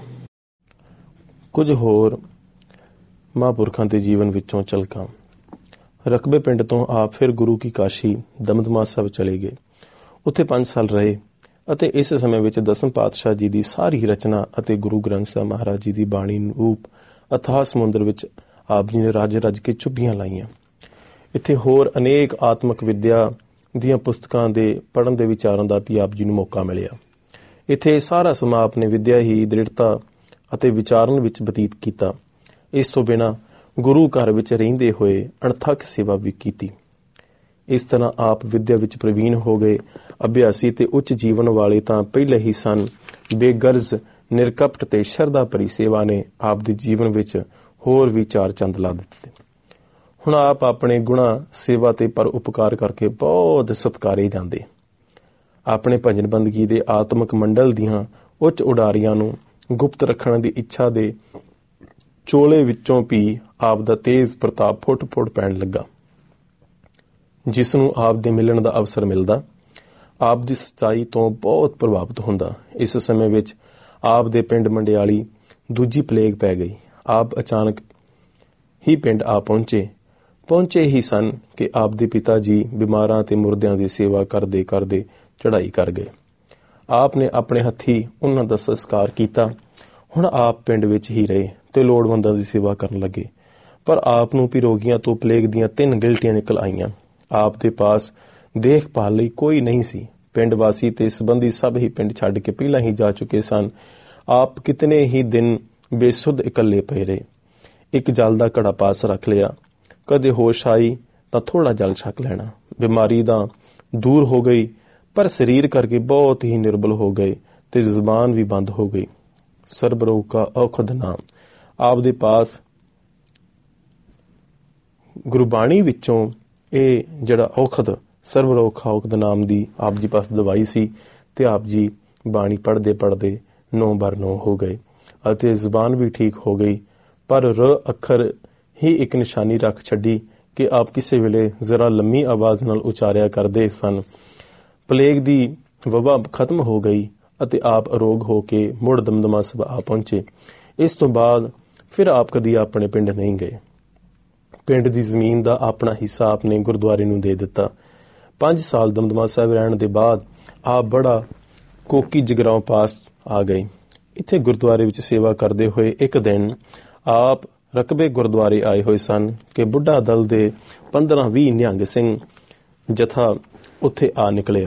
ਕੁਝ ਹੋਰ ਮਹਾਂਪੁਰਖਾਂ ਦੇ ਜੀਵਨ ਵਿੱਚੋਂ ਝਲਕਾਂ। ਰਕਬੇ ਪਿੰਡ ਤੋਂ ਆਪ ਫਿਰ ਗੁਰੂ ਕੀ ਕਾਸ਼ੀ ਦਮਦਮਾ ਸਾਹਿਬ ਚਲੇ ਗਏ। ਉੱਥੇ ਪੰਜ ਸਾਲ ਰਹੇ ਅਤੇ ਇਸ ਸਮੇਂ ਵਿੱਚ ਦਸਮ ਪਾਤਸ਼ਾਹ ਜੀ ਦੀ ਸਾਰੀ ਰਚਨਾ ਅਤੇ ਗੁਰੂ ਗ੍ਰੰਥ ਸਾਹਿਬ ਮਹਾਰਾਜ ਜੀ ਦੀ ਬਾਣੀ ਰੂਪ ਅਥਾਹ ਸਮੁੰਦਰ ਵਿੱਚ ਆਪ ਜੀ ਨੇ ਰੱਜ ਰੱਜ ਕੇ ਚੁੱਭੀਆਂ ਲਾਈਆਂ। ਇੱਥੇ ਹੋਰ ਅਨੇਕ ਆਤਮਿਕ ਵਿਦਿਆ ਦੀਆਂ ਪੁਸਤਕਾਂ ਦੇ ਪੜ੍ਹਨ ਦੇ ਵਿਚਾਰਨ ਦਾ ਵੀ ਆਪ ਜੀ ਨੂੰ ਮੌਕਾ ਮਿਲਿਆ। ਇੱਥੇ ਸਾਰਾ ਸਮਾਂ ਆਪਣੇ ਵਿਦਿਆ ਹੀ ਦ੍ਰਿੜਤਾ ਅਤੇ ਵਿਚਾਰਨ ਵਿੱਚ ਬਤੀਤ ਕੀਤਾ। ਇਸ ਤੋਂ ਬਿਨਾਂ ਗੁਰੂ ਘਰ ਵਿੱਚ ਰਹਿੰਦੇ ਹੋਏ ਅਣਥੱਕ ਸੇਵਾ ਵੀ ਕੀਤੀ। ਇਸ ਤਰ੍ਹਾਂ ਆਪ ਵਿਦਿਆ ਵਿੱਚ ਪ੍ਰਵੀਨ ਹੋ ਗਏ। ਅਭਿਆਸੀ ਤੇ ਉੱਚ ਜੀਵਨ ਵਾਲੇ ਤਾਂ ਪਹਿਲੇ ਹੀ ਸਨ। ਬੇਗਰਜ਼, ਨਿਰਕਪਟ ਤੇ ਸ਼ਰਧਾ ਭਰੀ ਸੇਵਾ ਨੇ ਆਪ ਦੇ ਜੀਵਨ ਵਿੱਚ ਹੋਰ ਵੀ ਚਾਰ ਚੰਦ ਲਾ ਦਿੱਤੇ। ਹੁਣ ਆਪ ਆਪਣੇ ਗੁਣਾ, ਸੇਵਾ ਤੇ ਪਰ ਉਪਕਾਰ ਕਰਕੇ ਬਹੁਤ ਸਤਿਕਾਰੇ ਜਾਂਦੇ। ਆਪਣੇ ਭਜਨ ਬੰਦਗੀ ਦੇ ਆਤਮਿਕ ਮੰਡਲ ਦੀਆਂ ਉੱਚ ਉਡਾਰੀਆਂ ਨੂੰ ਗੁਪਤ ਰੱਖਣ ਦੀ ਇੱਛਾ ਦੇ ਚੋਲੇ ਵਿੱਚੋਂ ਵੀ ਆਪ ਦਾ ਤੇਜ਼ ਪ੍ਰਤਾਪ ਫੁੱਟ ਫੁੱਟ ਪੈਣ ਲੱਗਾ। ਜਿਸ ਨੂੰ ਆਪ ਦੇ ਮਿਲਣ ਦਾ ਅਵਸਰ ਮਿਲਦਾ, ਆਪ ਦੀ ਸੱਚਾਈ ਤੋਂ ਬਹੁਤ ਪ੍ਰਭਾਵਿਤ ਹੁੰਦਾ। ਇਸ ਸਮੇਂ ਵਿੱਚ ਆਪ ਦੇ ਪਿੰਡ ਮੰਡਿਆਲੀ ਦੂਜੀ ਪਲੇਗ ਪੈ ਗਈ। ਆਪ ਅਚਾਨਕ ਹੀ ਪਿੰਡ ਆ ਪਹੁੰਚੇ ਪਹੁੰਚੇ ਹੀ ਸਨ ਕਿ ਆਪ ਦੇ ਪਿਤਾ ਜੀ ਬਿਮਾਰਾਂ ਤੇ ਮੁਰਦਿਆਂ ਦੀ ਸੇਵਾ ਕਰਦੇ ਕਰਦੇ ਚੜ੍ਹਾਈ ਕਰ ਗਏ। ਆਪ ਨੇ ਆਪਣੇ ਹੱਥੀਂ ਉਹਨਾਂ ਦਾ ਸੰਸਕਾਰ ਕੀਤਾ। ਹੁਣ ਆਪ ਪਿੰਡ ਵਿੱਚ ਹੀ ਰਹੇ ਤੇ ਲੋੜਵੰਦਾਂ ਦੀ ਸੇਵਾ ਕਰਨ ਲੱਗੇ। ਪਰ ਆਪ ਨੂੰ ਵੀ ਰੋਗੀਆਂ ਤੋਂ ਪਲੇਗ ਦੀਆਂ ਤਿੰਨ ਗਿਲਟੀਆਂ ਨਿਕਲ ਆਈਆਂ। ਆਪ ਦੇ ਪਾਸ ਦੇਖਭਾਲ ਲਈ ਕੋਈ ਨਹੀਂ ਸੀ। ਪਿੰਡ ਵਾਸੀ ਤੇ ਸੰਬੰਧੀ ਸਭ ਹੀ ਪਿੰਡ ਛੱਡ ਕੇ ਪਹਿਲਾਂ ਹੀ ਜਾ ਚੁੱਕੇ ਸਨ। ਆਪ ਕਿਤਨੇ ਹੀ ਦਿਨ ਬੇਸੁੱਧ ਇਕੱਲੇ ਪਏ ਰਹੇ। ਇੱਕ ਜਲ ਦਾ ਘੜਾ ਪਾਸ ਰੱਖ ਲਿਆ। ਕਦੇ ਹੋਸ਼ ਆਈ ਤਾਂ ਥੋੜਾ ਜਲ ਛਕ ਲੈਣਾ। ਬਿਮਾਰੀ ਤਾਂ ਦੂਰ ਹੋ ਗਈ, ਪਰ ਸਰੀਰ ਕਰਕੇ ਬਹੁਤ ਹੀ ਨਿਰਬਲ ਹੋ ਗਏ ਤੇ ਜ਼ੁਬਾਨ ਵੀ ਬੰਦ ਹੋ ਗਈ। ਸਰਬ ਰੋਗ ਕਾ ਔਖਦ ਨਾਮ। ਆਪ ਦੇ ਪਾਸ ਗੁਰਬਾਣੀ ਵਿੱਚੋਂ ਇਹ ਜਿਹੜਾ ਔਖਦ, ਸਰਬ ਰੋਗ ਕਾ ਔਖਦ ਨਾਮ ਦੀ ਆਪ ਜੀ ਪਾਸ ਦਵਾਈ ਸੀ ਤੇ ਆਪ ਜੀ ਬਾਣੀ ਪੜ੍ਹਦੇ ਪੜ੍ਹਦੇ ਨੌ ਬਰ ਨੌ ਹੋ ਗਏ ਅਤੇ ਜ਼ੁਬਾਨ ਵੀ ਠੀਕ ਹੋ ਗਈ। ਪਰ ਰ ਅੱਖਰ ਹੀ ਇੱਕ ਨਿਸ਼ਾਨੀ ਰੱਖ ਛੱਡੀ ਕਿ ਆਪ ਕਿਸੇ ਵੇਲੇ ਜ਼ਰਾ ਲੰਮੀ ਆਵਾਜ਼ ਨਾਲ ਉਚਾਰਿਆ ਕਰਦੇ ਸਨ। ਪਲੇਗ ਦੀ ਵਬਾ ਖਤਮ ਹੋ ਗਈ ਅਤੇ ਆਪ ਅਰੋਗ ਹੋ ਕੇ ਮੁੜ ਦਮਦਮਾ ਸਾਹਿਬ ਆ ਪਹੁੰਚੇ। ਇਸ ਤੋਂ ਬਾਅਦ ਫਿਰ ਆਪ ਕਦੀ ਆਪਣੇ ਪਿੰਡ ਨਹੀਂ ਗਏ। ਪਿੰਡ ਦੀ ਜ਼ਮੀਨ ਦਾ ਆਪਣਾ ਹਿੱਸਾ ਆਪਨੇ ਗੁਰਦੁਆਰੇ ਨੂੰ ਦੇ ਦਿੱਤਾ। ਪੰਜ ਸਾਲ ਦਮਦਮਾ ਸਾਹਿਬ ਰਹਿਣ ਦੇ ਬਾਅਦ ਆਪ ਬੜਾ ਕੋਕੀ ਜਗਰਾਉਂ ਪਾਸ ਆ ਗਏ। ਇੱਥੇ ਗੁਰਦੁਆਰੇ ਵਿੱਚ ਸੇਵਾ ਕਰਦੇ ਹੋਏ ਇੱਕ ਦਿਨ ਆਪ ਰਕਬੇ ਗੁਰਦੁਆਰੇ ਆਏ ਹੋਏ ਸਨ ਕਿ ਬੁੱਢਾ ਦਲ ਦੇ ਪੰਦਰਾਂ ਵੀਹ ਨਿਹੰਗ ਸਿੰਘ ਜਥਾ ਉੱਥੇ ਆ ਨਿਕਲਿਆ।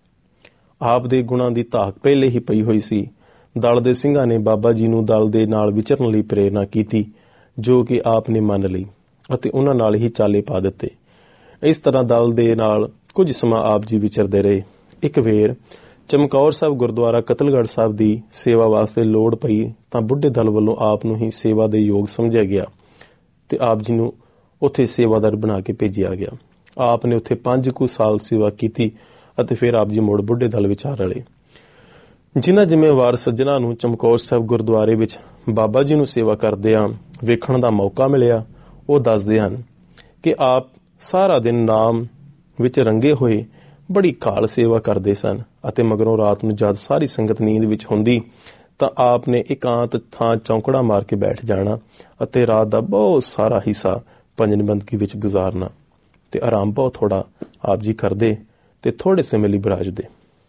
ਆਪ ਦੇ ਗੁਣਾਂ ਦੀ ਧਾਕ ਪਹਿਲੇ ਹੀ ਪਈ ਹੋਈ ਸੀ। ਦਲ ਦੇ ਸਿੰਘਾਂ ਨੇ ਬਾਬਾ ਜੀ ਨੂੰ ਦਲ ਦੇ ਨਾਲ ਵਿਚਰਨ ਲਈ ਪ੍ਰੇਰਨਾ ਕੀਤੀ, ਜੋ ਕਿ ਆਪ ਨੇ ਮੰਨ ਲਈ ਅਤੇ ਉਹਨਾਂ ਨਾਲ ਹੀ ਚਾਲੇ ਪਾ ਦਿੱਤੇ। ਇਸ ਤਰ੍ਹਾਂ ਦਲ ਦੇ ਨਾਲ ਕੁਝ ਸਮਾਂ ਆਪ ਜੀ ਵਿਚਰਦੇ ਰਹੇ। ਇੱਕ ਵੇਰ ਚਮਕੌਰ ਸਾਹਿਬ ਗੁਰਦੁਆਰਾ ਕਤਲਗੜ੍ਹ ਸਾਹਿਬ ਦੀ ਸੇਵਾ ਵਾਸਤੇ ਲੋੜ ਪਈ ਤਾਂ ਬੁੱਢੇ ਦਲ ਵੱਲੋਂ ਆਪ ਨੂੰ ਹੀ ਸੇਵਾ ਦੇ ਯੋਗ ਸਮਝਿਆ ਗਿਆ ਤੇ ਆਪ ਜੀ ਨੂੰ ਉੱਥੇ ਸੇਵਾਦਾਰ ਬਣਾ ਕੇ ਭੇਜਿਆ ਗਿਆ। ਆਪ ਨੇ ਉੱਥੇ ਪੰਜ ਕੁ ਸਾਲ ਸੇਵਾ ਕੀਤੀ ਅਤੇ ਫਿਰ ਆਪ ਜੀ ਮੁੜ ਬੁੱਢੇ ਦਲ ਵਿੱਚ ਆ ਰਲੇ। ਜਿਨ੍ਹਾਂ ਜ਼ਿੰਮੇਵਾਰ ਸੱਜਣਾ ਨੂੰ ਚਮਕੌਰ ਸਾਹਿਬ ਗੁਰਦੁਆਰੇ ਵਿੱਚ ਬਾਬਾ ਜੀ ਨੂੰ ਸੇਵਾ ਕਰਦਿਆਂ ਵੇਖਣ ਦਾ ਮੌਕਾ ਮਿਲਿਆ, ਉਹ ਦੱਸਦੇ ਹਨ ਕਿ ਆਪ ਸਾਰਾ ਦਿਨ ਨਾਮ ਵਿੱਚ ਰੰਗੇ ਹੋਏ ਬੜੀ ਘਾਲ ਸੇਵਾ ਕਰਦੇ ਸਨ ਅਤੇ ਮਗਰੋਂ ਰਾਤ ਨੂੰ ਜਦ ਸਾਰੀ ਸੰਗਤ ਨੀਂਦ ਵਿੱਚ ਹੁੰਦੀ ਤਾਂ ਆਪ ਨੇ ਇਕਾਂਤ ਥਾਂ ਚੌਂਕੜਾ ਮਾਰ ਕੇ ਬੈਠ ਜਾਣਾ ਅਤੇ ਰਾਤ ਦਾ ਬਹੁਤ ਸਾਰਾ ਹਿੱਸਾ ਭਜਨ ਬੰਦਗੀ ਵਿੱਚ ਗੁਜ਼ਾਰਨਾ ਤੇ ਆਰਾਮ ਬਹੁਤ ਥੋੜਾ ਆਪ ਜੀ ਕਰਦੇ ਤੇ ਥੋੜੇ ਸਮੇਂ ਲਈ ਬਿਰਾਜਦੇ।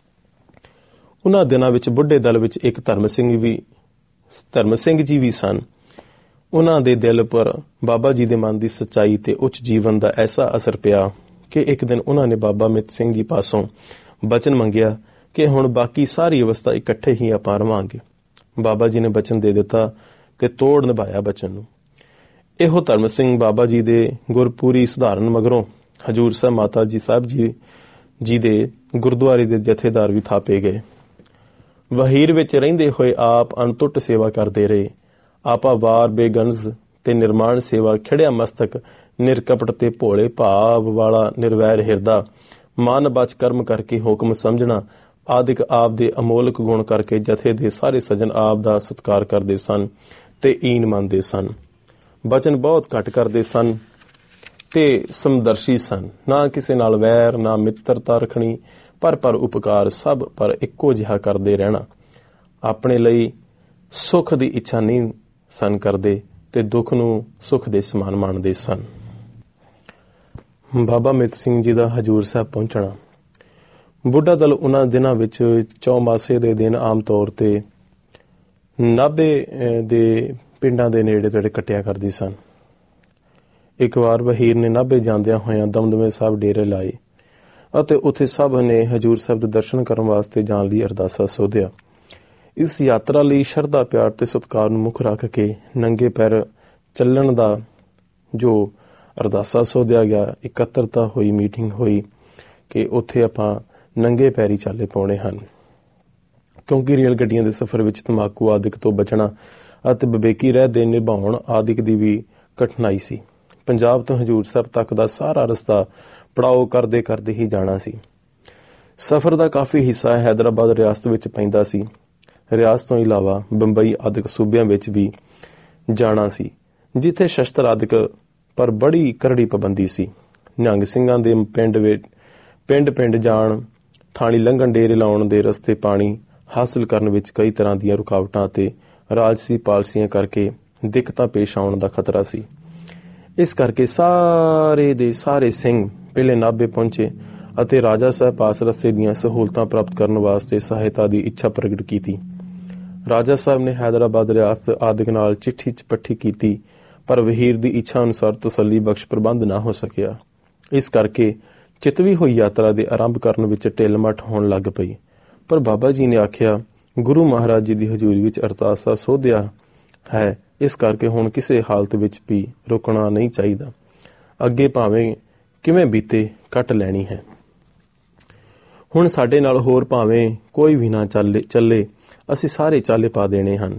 ਉਹਨਾਂ ਦਿਨਾਂ ਵਿੱਚ ਬੁੱਢੇ ਦਲ ਵਿੱਚ ਇੱਕ ਧਰਮ ਸਿੰਘ ਵੀ ਧਰਮ ਸਿੰਘ ਜੀ ਵੀ ਸਨ। ਉਹਨਾਂ ਦੇ ਦਿਲ ਪਰ ਬਾਬਾ ਜੀ ਦੇ ਮਨ ਦੀ ਸੱਚਾਈ ਤੇ ਉੱਚ ਜੀਵਨ ਦਾ ਐਸਾ ਅਸਰ ਪਿਆ ਕਿ ਇੱਕ ਦਿਨ ਉਹਨਾਂ ਨੇ ਬਾਬਾ ਮਿੱਤ ਸਿੰਘ ਜੀ ਪਾਸੋਂ ਬਚਨ ਮੰਗਿਆ ਕਿ ਹੁਣ ਬਾਕੀ ਸਾਰੀ ਅਵਸਥਾ ਇਕੱਠੇ ਹੀ ਆਪਾਂ ਰਵਾਂਗੇ। ਬਾਬਾ ਜੀ ਨੇ ਬਚਨ ਦੇ ਦਿੱਤਾ ਤੇ ਤੋੜ ਨਿਭਾਇਆ ਬਚਨ ਨੂੰ। ਇਹੋ ਧਰਮ ਸਿੰਘ ਬਾਬਾ ਜੀ ਦੇ ਗੁਰਪੂਰੀ ਸੁਧਾਰਨ ਮਗਰੋਂ ਹਜੂਰ ਸਾਹਿਬ ਮਾਤਾ ਜੀ ਸਾਹਿਬ ਜੀ ਜੀ ਦੇ ਗੁਰਦੁਆਰੇ ਦੇ ਜਥੇਦਾਰ ਵੀ ਥਾਪੇ ਗਏ। ਵਹੀਰ ਵਿੱਚ ਰਹਿੰਦੇ ਹੋਏ ਆਪ ਅਣਟੁੱਟ ਸੇਵਾ ਕਰਦੇ ਰਹੇ। ਆਪਾ ਵਾਰ ਬੇਗੰਜ਼ ਤੇ ਨਿਰਮਾਣ ਸੇਵਾ ਖਿੜਿਆ ਮਸਤਕ ਨਿਰਕਪਟ ਤੇ ਭੋਲੇ ਭਾਵ ਵਾਲਾ ਨਿਰਵੈਰ ਹਿਰਦਾ ਮਨ ਬਚ ਕਰਮ ਕਰਕੇ ਹੁਕਮ ਸਮਝਣਾ ਆਦਿਕ ਆਪ ਦੇ ਅਮੋਲਕ ਗੁਣ ਕਰਕੇ ਜਥੇ ਦੇ ਸਾਰੇ ਸੱਜਣ ਆਪ ਦਾ ਸਤਿਕਾਰ ਕਰਦੇ ਸਨ ਤੇ ਈਨ ਮੰਨਦੇ ਸਨ। ਬਚਨ ਬਹੁਤ ਘੱਟ ਕਰਦੇ ਸਨ ਤੇ ਸਮਦਰਸ਼ੀ ਸਨ। ਨਾ ਕਿਸੇ ਨਾਲ ਵੈਰ ਨਾ ਮਿੱਤਰਤਾ ਰੱਖਣੀ, ਪਰ ਪਰ ਉਪਕਾਰ ਸਭ ਪਰ ਇੱਕੋ ਜਿਹਾ ਕਰਦੇ ਰਹਿਣਾ। ਆਪਣੇ ਲਈ ਸੁੱਖ ਦੀ ਇੱਛਾ ਨਹੀਂ ਸਨ ਕਰਦੇ ਤੇ ਦੁੱਖ ਨੂੰ ਸੁੱਖ ਦੇ ਸਮਾਨ ਮੰਨਦੇ ਸਨ। ਬਾਬਾ ਮਿੱਤ ਸਿੰਘ ਜੀ ਦਾ ਹਜੂਰ ਸਾਹਿਬ ਪਹੁੰਚਣਾ। ਬੁੱਢਾ ਦਲ ਉਹਨਾਂ ਦਿਨਾਂ ਵਿੱਚ ਚੌਮਾਸੇ ਦੇ ਦਿਨ ਆਮ ਤੌਰ ਤੇ ਨਾਭੇ ਦੇ ਪਿੰਡਾਂ ਦੇ ਨੇੜੇ ਤੇੜੇ ਕੱਟਿਆ ਕਰਦੀ ਸਨ। ਇੱਕ ਵਾਰ ਵਹੀਰ ਨੇ ਨਾਭੇ ਜਾਂਦਿਆਂ ਹੋਇਆਂ ਦਮਦਮੇ ਸਾਹਿਬ ਡੇਰੇ ਲਾਏ ਅਤੇ ਉੱਥੇ ਸਭ ਨੇ ਹਜੂਰ ਸਾਹਿਬ ਦੇ ਦਰਸ਼ਨ ਕਰਨ ਵਾਸਤੇ ਜਾਣ ਲਈ ਅਰਦਾਸਾ ਸੋਧਿਆ। ਇਸ ਯਾਤਰਾ ਲਈ ਸ਼ਰਧਾ ਪਿਆਰ ਤੇ ਸਤਿਕਾਰ ਨੂੰ ਮੁੱਖ ਰੱਖ ਕੇ ਨੰਗੇ ਪੈਰ ਚੱਲਣ ਦਾ ਜੋ ਅਰਦਾਸਾ ਸੋਧਿਆ ਗਿਆ, ਇਕੱਤਰਤਾ ਹੋਈ, ਮੀਟਿੰਗ ਹੋਈ ਕਿ ਉੱਥੇ ਆਪਾਂ ਨੰਗੇ ਪੈਰੀ ਚਾਲੇ ਪਾਉਣੇ ਹਨ, ਕਿਉਂਕਿ ਰੇਲ ਗੱਡੀਆਂ ਦੇ ਸਫ਼ਰ ਵਿੱਚ ਤੰਬਾਕੂ ਆਦਿਕ ਤੋਂ ਬਚਣਾ ਅਤੇ ਵਿਵੇਕੀ ਰਹਿ ਦੇ ਨਿਭਾਉਣ ਆਦਿਕ ਦੀ ਵੀ ਕਠਿਨਾਈ ਸੀ। ਪੰਜਾਬ ਤੋਂ ਹਜੂਰ ਸਾਹਿਬ ਤੱਕ ਦਾ ਸਾਰਾ ਰਸਤਾ ਪੜਾਓ ਕਰਦੇ ਕਰਦੇ ਹੀ ਜਾਣਾ ਸੀ। ਸਫ਼ਰ ਦਾ ਕਾਫੀ ਹਿੱਸਾ ਹੈਦਰਾਬਾਦ ਰਿਆਸਤ ਵਿੱਚ ਪੈਂਦਾ ਸੀ। ਰਿਆਸਤ ਤੋਂ ਇਲਾਵਾ ਬੰਬਈ ਆਦਿਕ ਸੂਬਿਆਂ ਵਿੱਚ ਵੀ ਜਾਣਾ ਸੀ, ਜਿੱਥੇ ਸ਼ਸਤਰ ਆਦਿਕ ਪਰ ਬੜੀ ਕਰੜੀ ਪਾਬੰਦੀ ਸੀ। ਨਿਹੰਗ ਸਿੰਘਾਂ ਦੇ ਪਿੰਡ ਵਿੱਚ ਪਿੰਡ ਪਿੰਡ ਜਾਣ, ਥਾਣੀ ਲੰਘਣ, ਡੇਰੇ ਲਾਉਣ ਦੇ ਰਸਤੇ ਪਾਣੀ ਹਾਸਲ ਕਰਨ ਵਿੱਚ ਕਈ ਤਰ੍ਹਾਂ ਦੀਆਂ ਰੁਕਾਵਟਾਂ ਅਤੇ ਰਾਜਸੀ ਪਾਲਸੀਆਂ ਕਰਕੇ ਦਿੱਕਤਾਂ ਪੇਸ਼ ਆਉਣ ਦਾ ਖਤਰਾ ਸੀ। ਇਸ ਕਰਕੇ ਸਾਰੇ ਦੇ ਸਾਰੇ ਸਿੰਘ ਪਹਿਲੇ ਨਾਭੇ ਪਹੁੰਚੇ ਅਤੇ ਰਾਜਾ ਸਾਹਿਬ ਪਾਸ ਰਸਤੇ ਦੀਆਂ ਸਹੂਲਤਾਂ ਪ੍ਰਾਪਤ ਕਰਨ ਵਾਸਤੇ ਸਹਾਇਤਾ ਦੀ ਇੱਛਾ ਪ੍ਰਗਟ ਕੀਤੀ। ਰਾਜਾ ਸਾਹਿਬ ਨੇ ਹੈਦਰਾਬਾਦ ਰਿਆਸਤ ਆਦਿਕ ਨਾਲ ਚਿੱਠੀ ਚਪੱਠੀ ਕੀਤੀ, ਪਰ ਵਹੀਰ ਦੀ ਇੱਛਾ ਅਨੁਸਾਰ ਤਸੱਲੀ ਬਖਸ਼ ਪ੍ਰਬੰਧ ਨਾ ਹੋ ਸਕਿਆ। ਇਸ ਕਰਕੇ ਚਿਤਵੀ ਹੋਈ ਯਾਤਰਾ ਦੇ ਆਰੰਭ ਕਰਨ ਵਿੱਚ ਢਿੱਲ ਮੱਠ ਹੋਣ ਲੱਗ ਪਈ। ਪਰ ਬਾਬਾ ਜੀ ਨੇ ਆਖਿਆ, ਗੁਰੂ ਮਹਾਰਾਜ ਜੀ ਦੀ ਹਜ਼ੂਰੀ ਵਿੱਚ ਅਰਦਾਸਾ ਸੋਧਿਆ ਹੈ, ਇਸ ਕਰਕੇ ਹੁਣ ਕਿਸੇ ਹਾਲਤ ਵਿੱਚ ਵੀ ਰੁਕਣਾ ਨਹੀਂ ਚਾਹੀਦਾ। ਅੱਗੇ ਭਾਵੇਂ ਕਿਵੇਂ ਬੀਤੇ ਕੱਟ ਲੈਣੀ ਹੈ। ਹੁਣ ਸਾਡੇ ਨਾਲ ਹੋਰ ਭਾਵੇਂ ਕੋਈ ਵੀ ਨਾ ਚੱਲੇ ਚੱਲੇ ਅਸੀਂ ਸਾਰੇ ਚਾਲੇ ਪਾ ਦੇਣੇ ਹਨ।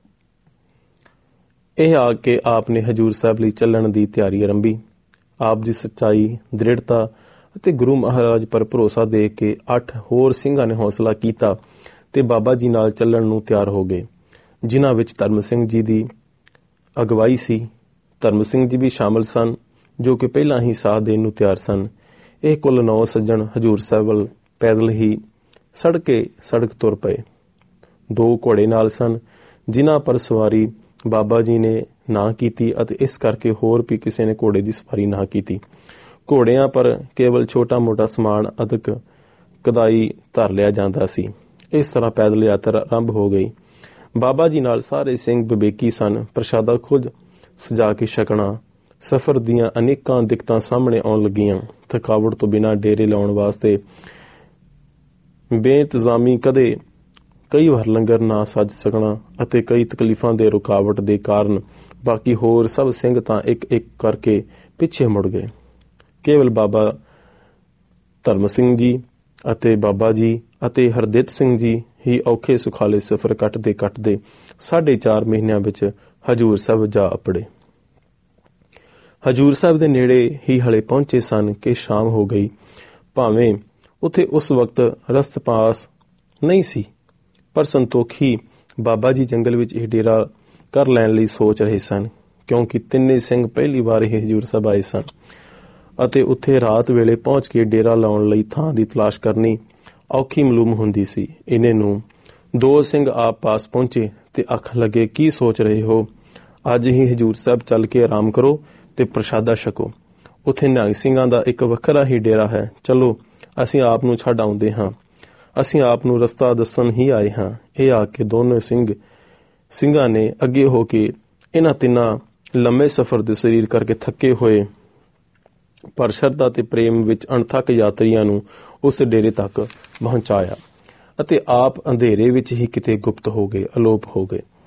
ਇਹ ਆ ਕੇ ਆਪ ਨੇ ਹਜੂਰ ਸਾਹਿਬ ਲਈ ਚੱਲਣ ਦੀ ਤਿਆਰੀ ਆਰੰਭੀ। ਆਪ ਦੀ ਸੱਚਾਈ, ਦ੍ਰਿੜਤਾ ਅਤੇ ਗੁਰੂ ਮਹਾਰਾਜ ਪਰ ਭਰੋਸਾ ਦੇਖ ਕੇ ਅੱਠ ਹੋਰ ਸਿੰਘਾਂ ਨੇ ਹੌਸਲਾ ਕੀਤਾ ਤੇ ਬਾਬਾ ਜੀ ਨਾਲ ਚੱਲਣ ਨੂੰ ਤਿਆਰ ਹੋ ਗਏ, ਜਿਨ੍ਹਾਂ ਵਿੱਚ ਧਰਮ ਸਿੰਘ ਜੀ ਦੀ ਅਗਵਾਈ ਸੀ। ਧਰਮ ਸਿੰਘ ਜੀ ਵੀ ਸ਼ਾਮਲ ਸਨ, ਜੋ ਕਿ ਪਹਿਲਾਂ ਹੀ ਸਾਥ ਦੇਣ ਨੂੰ ਤਿਆਰ ਸਨ। ਇਹ ਕੁੱਲ ਨੌ ਸੱਜਣ ਹਜੂਰ ਸਾਹਿਬ ਵੱਲ ਪੈਦਲ ਹੀ ਸੜਕੇ ਸੜਕ ਤੁਰ ਪਏ। ਦੋ ਘੋੜੇ ਨਾਲ ਸਨ, ਜਿਨ੍ਹਾਂ ਪਰ ਸਵਾਰੀ ਬਾਬਾ ਜੀ ਨੇ ਨਾ ਕੀਤੀ ਅਤੇ ਇਸ ਕਰਕੇ ਹੋਰ ਵੀ ਕਿਸੇ ਨੇ ਘੋੜੇ ਦੀ ਸਵਾਰੀ ਨਾ ਕੀਤੀ। ਘੋੜਿਆਂ ਪਰ ਕੇਵਲ ਛੋਟਾ ਮੋਟਾ ਸਮਾਨ ਅਦਕ ਕਦਾਈ ਧਰ ਲਿਆ ਜਾਂਦਾ ਸੀ। ਇਸ ਤਰ੍ਹਾਂ ਪੈਦਲ ਯਾਤਰਾ ਆਰੰਭ ਹੋ ਗਈ। ਬਾਬਾ ਜੀ ਨਾਲ ਸਾਰੇ ਸਿੰਘ ਵਿਵੇਕੀ ਸਨ। ਪ੍ਰਸ਼ਾਦਾ ਖੁਦ ਸਜਾ ਕੇ ਛਕਣਾ। ਸਫ਼ਰ ਦੀਆਂ ਅਨੇਕਾਂ ਦਿੱਕਤਾਂ ਸਾਹਮਣੇ ਆਉਣ ਲੱਗੀਆਂ। ਥਕਾਵਟ ਤੋਂ ਬਿਨਾਂ ਡੇਰੇ ਲਾਉਣ ਵਾਸਤੇ ਬੇਇੰਤਜ਼ਾਮੀ, ਕਦੇ ਕਈ ਵਾਰ ਲੰਗਰ ਨਾ ਸੱਜ ਸਕਣਾ ਅਤੇ ਕਈ ਤਕਲੀਫਾਂ ਦੇ ਰੁਕਾਵਟ ਦੇ ਕਾਰਨ ਬਾਕੀ ਹੋਰ ਸਭ ਸਿੰਘ ਤਾਂ ਇੱਕ ਇੱਕ ਕਰਕੇ ਪਿੱਛੇ ਮੁੜ ਗਏ। ਕੇਵਲ ਬਾਬਾ ਧਰਮ ਸਿੰਘ ਜੀ ਅਤੇ ਬਾਬਾ ਜੀ ਅਤੇ ਹਰਦਿੱਤ ਸਿੰਘ ਜੀ ਹੀ ਔਖੇ ਸੁਖਾਲੇ ਸਫ਼ਰ ਕੱਟਦੇ ਕੱਟਦੇ ਸਾਢੇ ਚਾਰ ਮਹੀਨਿਆਂ ਵਿੱਚ ਹਜੂਰ ਸਾਹਿਬ ਜਾ ਅਪੜੇ। ਹਜੂਰ ਸਾਹਿਬ ਦੇ ਨੇੜੇ ਹੀ ਹਲੇ ਪਹੁੰਚੇ ਸਨ ਕਿ ਸ਼ਾਮ ਹੋ ਗਈ। ਭਾਵੇਂ ਉੱਥੇ ਉਸ ਵਕਤ ਰਸਤ ਪਾਸ ਨਹੀਂ ਸੀ, ਪਰ ਸੰਤੋਖੀ ਬਾਬਾ ਜੀ ਜੰਗਲ ਵਿੱਚ ਇਹ ਡੇਰਾ ਕਰ ਲੈਣ ਲਈ ਸੋਚ ਰਹੇ ਸਨ, ਕਿਉਂਕਿ ਤਿੰਨੇ ਸਿੰਘ ਪਹਿਲੀ ਵਾਰ ਹੀ ਹਜੂਰ ਸਾਹਿਬ ਆਏ ਸਨ ਅਤੇ ਉੱਥੇ ਰਾਤ ਵੇਲੇ ਪਹੁੰਚ ਕੇ ਡੇਰਾ ਲਾਉਣ ਲਈ ਥਾਂ ਦੀ ਤਲਾਸ਼ ਕਰਨੀ ਔਖੀ ਮਾਲੂਮ ਹੁੰਦੀ ਸੀ। ਇਹਨੇ ਨੂੰ ਦੋ ਸਿੰਘ ਆਪ ਪਾਸ ਪਹੁੰਚੇ ਤੇ ਆਖਣ ਲੱਗੇ, ਕੀ ਸੋਚ ਰਹੇ ਹੋ? ਅੱਜ ਹੀ ਹਜੂਰ ਸਾਹਿਬ ਚੱਲ ਕੇ ਆਰਾਮ ਕਰੋ ਤੇ ਪ੍ਰਸ਼ਾਦਾ ਛਕੋ। ਉੱਥੇ ਨਿਹੰਗ ਸਿੰਘਾਂ ਦਾ ਇੱਕ ਵੱਖਰਾ ਹੀ ਡੇਰਾ ਹੈ। ਚਲੋ ਅਸੀਂ ਆਪ ਨੂੰ ਛੱਡ ਆਉਂਦੇ ਹਾਂ। ਅਸੀਂ ਆਪ ਨੂੰ ਰਸਤਾ ਦੱਸਣ ਹੀ ਆਏ ਹਾਂ। ਇਹ ਆ ਕੇ ਦੋਨੋਂ ਸਿੰਘ ਸਿੰਘਾਂ ਨੇ ਅੱਗੇ ਹੋ ਕੇ ਇਹਨਾਂ ਤਿੰਨਾਂ ਲੰਮੇ ਸਫ਼ਰ ਦੇ ਸਰੀਰ ਕਰਕੇ ਥੱਕੇ ਹੋਏ ਪਰ ਸ਼ਰਧਾ ਤੇ ਪ੍ਰੇਮ ਵਿੱਚ ਅਣਥੱਕ ਯਾਤਰੀਆਂ ਨੂੰ ਉਸ ਡੇਰੇ ਤੱਕ ਪਹੁੰਚਾਇਆ ਅਤੇ ਆਪ ਅੰਧੇਰੇ ਵਿੱਚ ਹੀ ਕਿਤੇ ਗੁਪਤ ਹੋ ਗਏ, ਅਲੋਪ ਹੋ ਗਏ।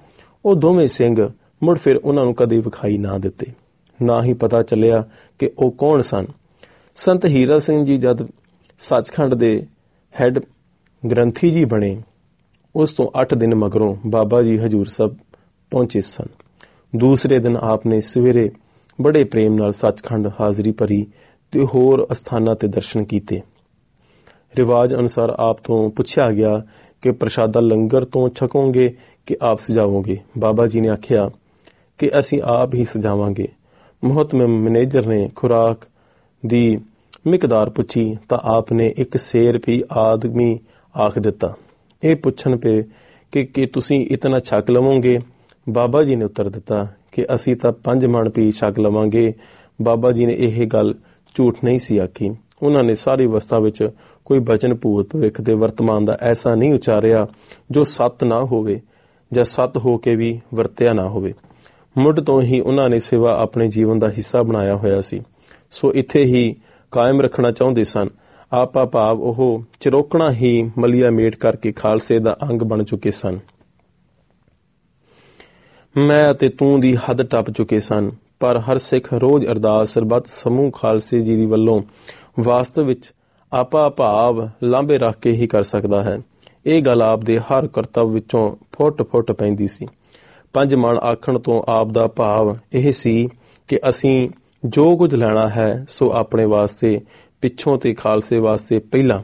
ਉਹ ਦੋਵੇਂ ਸਿੰਘ ਮੁੜ ਫਿਰ ਉਹਨਾਂ ਨੂੰ ਕਦੇ ਵਿਖਾਈ ਨਾ ਦਿੱਤੇ, ਨਾ ਹੀ ਪਤਾ ਚੱਲਿਆ ਕਿ ਉਹ ਕੌਣ ਸਨ। ਸੰਤ ਹੀਰਾ ਸਿੰਘ ਜੀ ਜਦ ਸੱਚਖੰਡ ਦੇ ਹੈੱਡ ਗ੍ਰੰਥੀ ਜੀ ਬਣੇ, ਉਸ ਤੋਂ ਅੱਠ ਦਿਨ ਮਗਰੋਂ ਬਾਬਾ ਜੀ ਹਜ਼ੂਰ ਸਾਹਿਬ ਪਹੁੰਚੇ ਸਨ। ਦੂਸਰੇ ਦਿਨ ਆਪ ਨੇ ਸਵੇਰੇ ਬੜੇ ਪ੍ਰੇਮ ਨਾਲ ਸੱਚਖੰਡ ਹਾਜ਼ਰੀ ਭਰੀ ਤੇ ਹੋਰ ਅਸਥਾਨਾਂ ਤੇ ਦਰਸ਼ਨ ਕੀਤੇ। ਰਿਵਾਜ ਅਨੁਸਾਰ ਆਪ ਤੋਂ ਪੁੱਛਿਆ ਗਿਆ ਕਿ ਪ੍ਰਸ਼ਾਦਾ ਲੰਗਰ ਤੋਂ ਛਕੋਗੇ ਕਿ ਆਪ ਸਜਾਵੋਗੇ। ਬਾਬਾ ਜੀ ਨੇ ਆਖਿਆ ਕਿ ਅਸੀਂ ਆਪ ਹੀ ਸਜਾਵਾਂਗੇ। ਮੁਹਤਮਮ ਮੈਨੇਜਰ ਨੇ ਖੁਰਾਕ ਦੀ ਮਿਕਦਾਰ ਪੁੱਛੀ ਤਾਂ ਆਪ ਨੇ ਇੱਕ ਸੇਰ ਵੀ ਆਦਮੀ ਆਖ ਦਿੱਤਾ। ਇਹ ਪੁੱਛਣ ਪਏ ਕਿ ਕੀ ਤੁਸੀਂ ਇਤਨਾ ਛਕ ਲਵੋਗੇ? ਬਾਬਾ ਜੀ ਨੇ ਉੱਤਰ ਦਿੱਤਾ ਕਿ ਅਸੀਂ ਤਾਂ ਪੰਜ ਮਣ ਵੀ ਛਕ ਲਵਾਂਗੇ। ਬਾਬਾ ਜੀ ਨੇ ਇਹ ਗੱਲ ਝੂਠ ਨਹੀਂ ਸੀ ਆਖੀ। ਉਹਨਾਂ ਨੇ ਸਾਰੀ ਅਵਸਥਾ ਵਿੱਚ ਕੋਈ ਬਚਨ ਭੂਤ ਭਵਿੱਖ ਦੇ ਵਰਤਮਾਨ ਦਾ ਐਸਾ ਨਹੀਂ ਉਚਾਰਿਆ ਜੋ ਸੱਤ ਨਾ ਹੋਵੇ ਜਾਂ ਸੱਤ ਹੋ ਕੇ ਵੀ ਵਰਤਿਆ ਨਾ ਹੋਵੇ। ਮੁੱਢ ਤੋਂ ਹੀ ਉਹਨਾਂ ਨੇ ਸੇਵਾ ਆਪਣੇ ਜੀਵਨ ਦਾ ਹਿੱਸਾ ਬਣਾਇਆ ਹੋਇਆ ਸੀ, ਸੋ ਇੱਥੇ ਹੀ ਕਾਇਮ ਰੱਖਣਾ ਚਾਹੁੰਦੇ ਸਨ। ਆਪਾ ਭਾਵ ਉਹ ਚਿਰੋਕਣਾ ਹੀ ਮਲੀਆ ਮੇਟ ਕਰਕੇ ਖਾਲਸੇ ਦਾ ਅੰਗ ਬਣ ਚੁੱਕੇ ਸਨ। ਮੈਂ ਅਤੇ ਤੂੰ ਦੀ ਹੱਦ ਟੱਪ ਚੁੱਕੇ ਸਨ, ਪਰ ਹਰ ਸਿੱਖ ਰੋਜ਼ ਅਰਦਾਸ ਸਰਬੱਤ ਸਮੂਹ ਖਾਲਸੇ ਜੀ ਦੀ ਵੱਲੋਂ ਵਾਸਤਵ ਵਿੱਚ ਆਪਾ ਭਾਵ ਲਾਂਭੇ ਰੱਖ ਕੇ ਹੀ ਕਰ ਸਕਦਾ ਹੈ। ਇਹ ਗੱਲ ਆਪ ਦੇ ਹਰ ਕਰਤੱਵ ਵਿੱਚੋਂ ਫੁੱਟ ਫੁੱਟ ਪੈਂਦੀ ਸੀ। ਪੰਜ ਮਣ ਆਖਣ ਤੋਂ ਆਪ ਦਾ ਭਾਵ ਇਹ ਸੀ ਕਿ ਅਸੀਂ ਜੋ ਕੁਝ ਲੈਣਾ ਹੈ ਸੋ ਆਪਣੇ ਵਾਸਤੇ ਪਿੱਛੋਂ ਤੇ ਖਾਲਸੇ ਵਾਸਤੇ ਪਹਿਲਾਂ।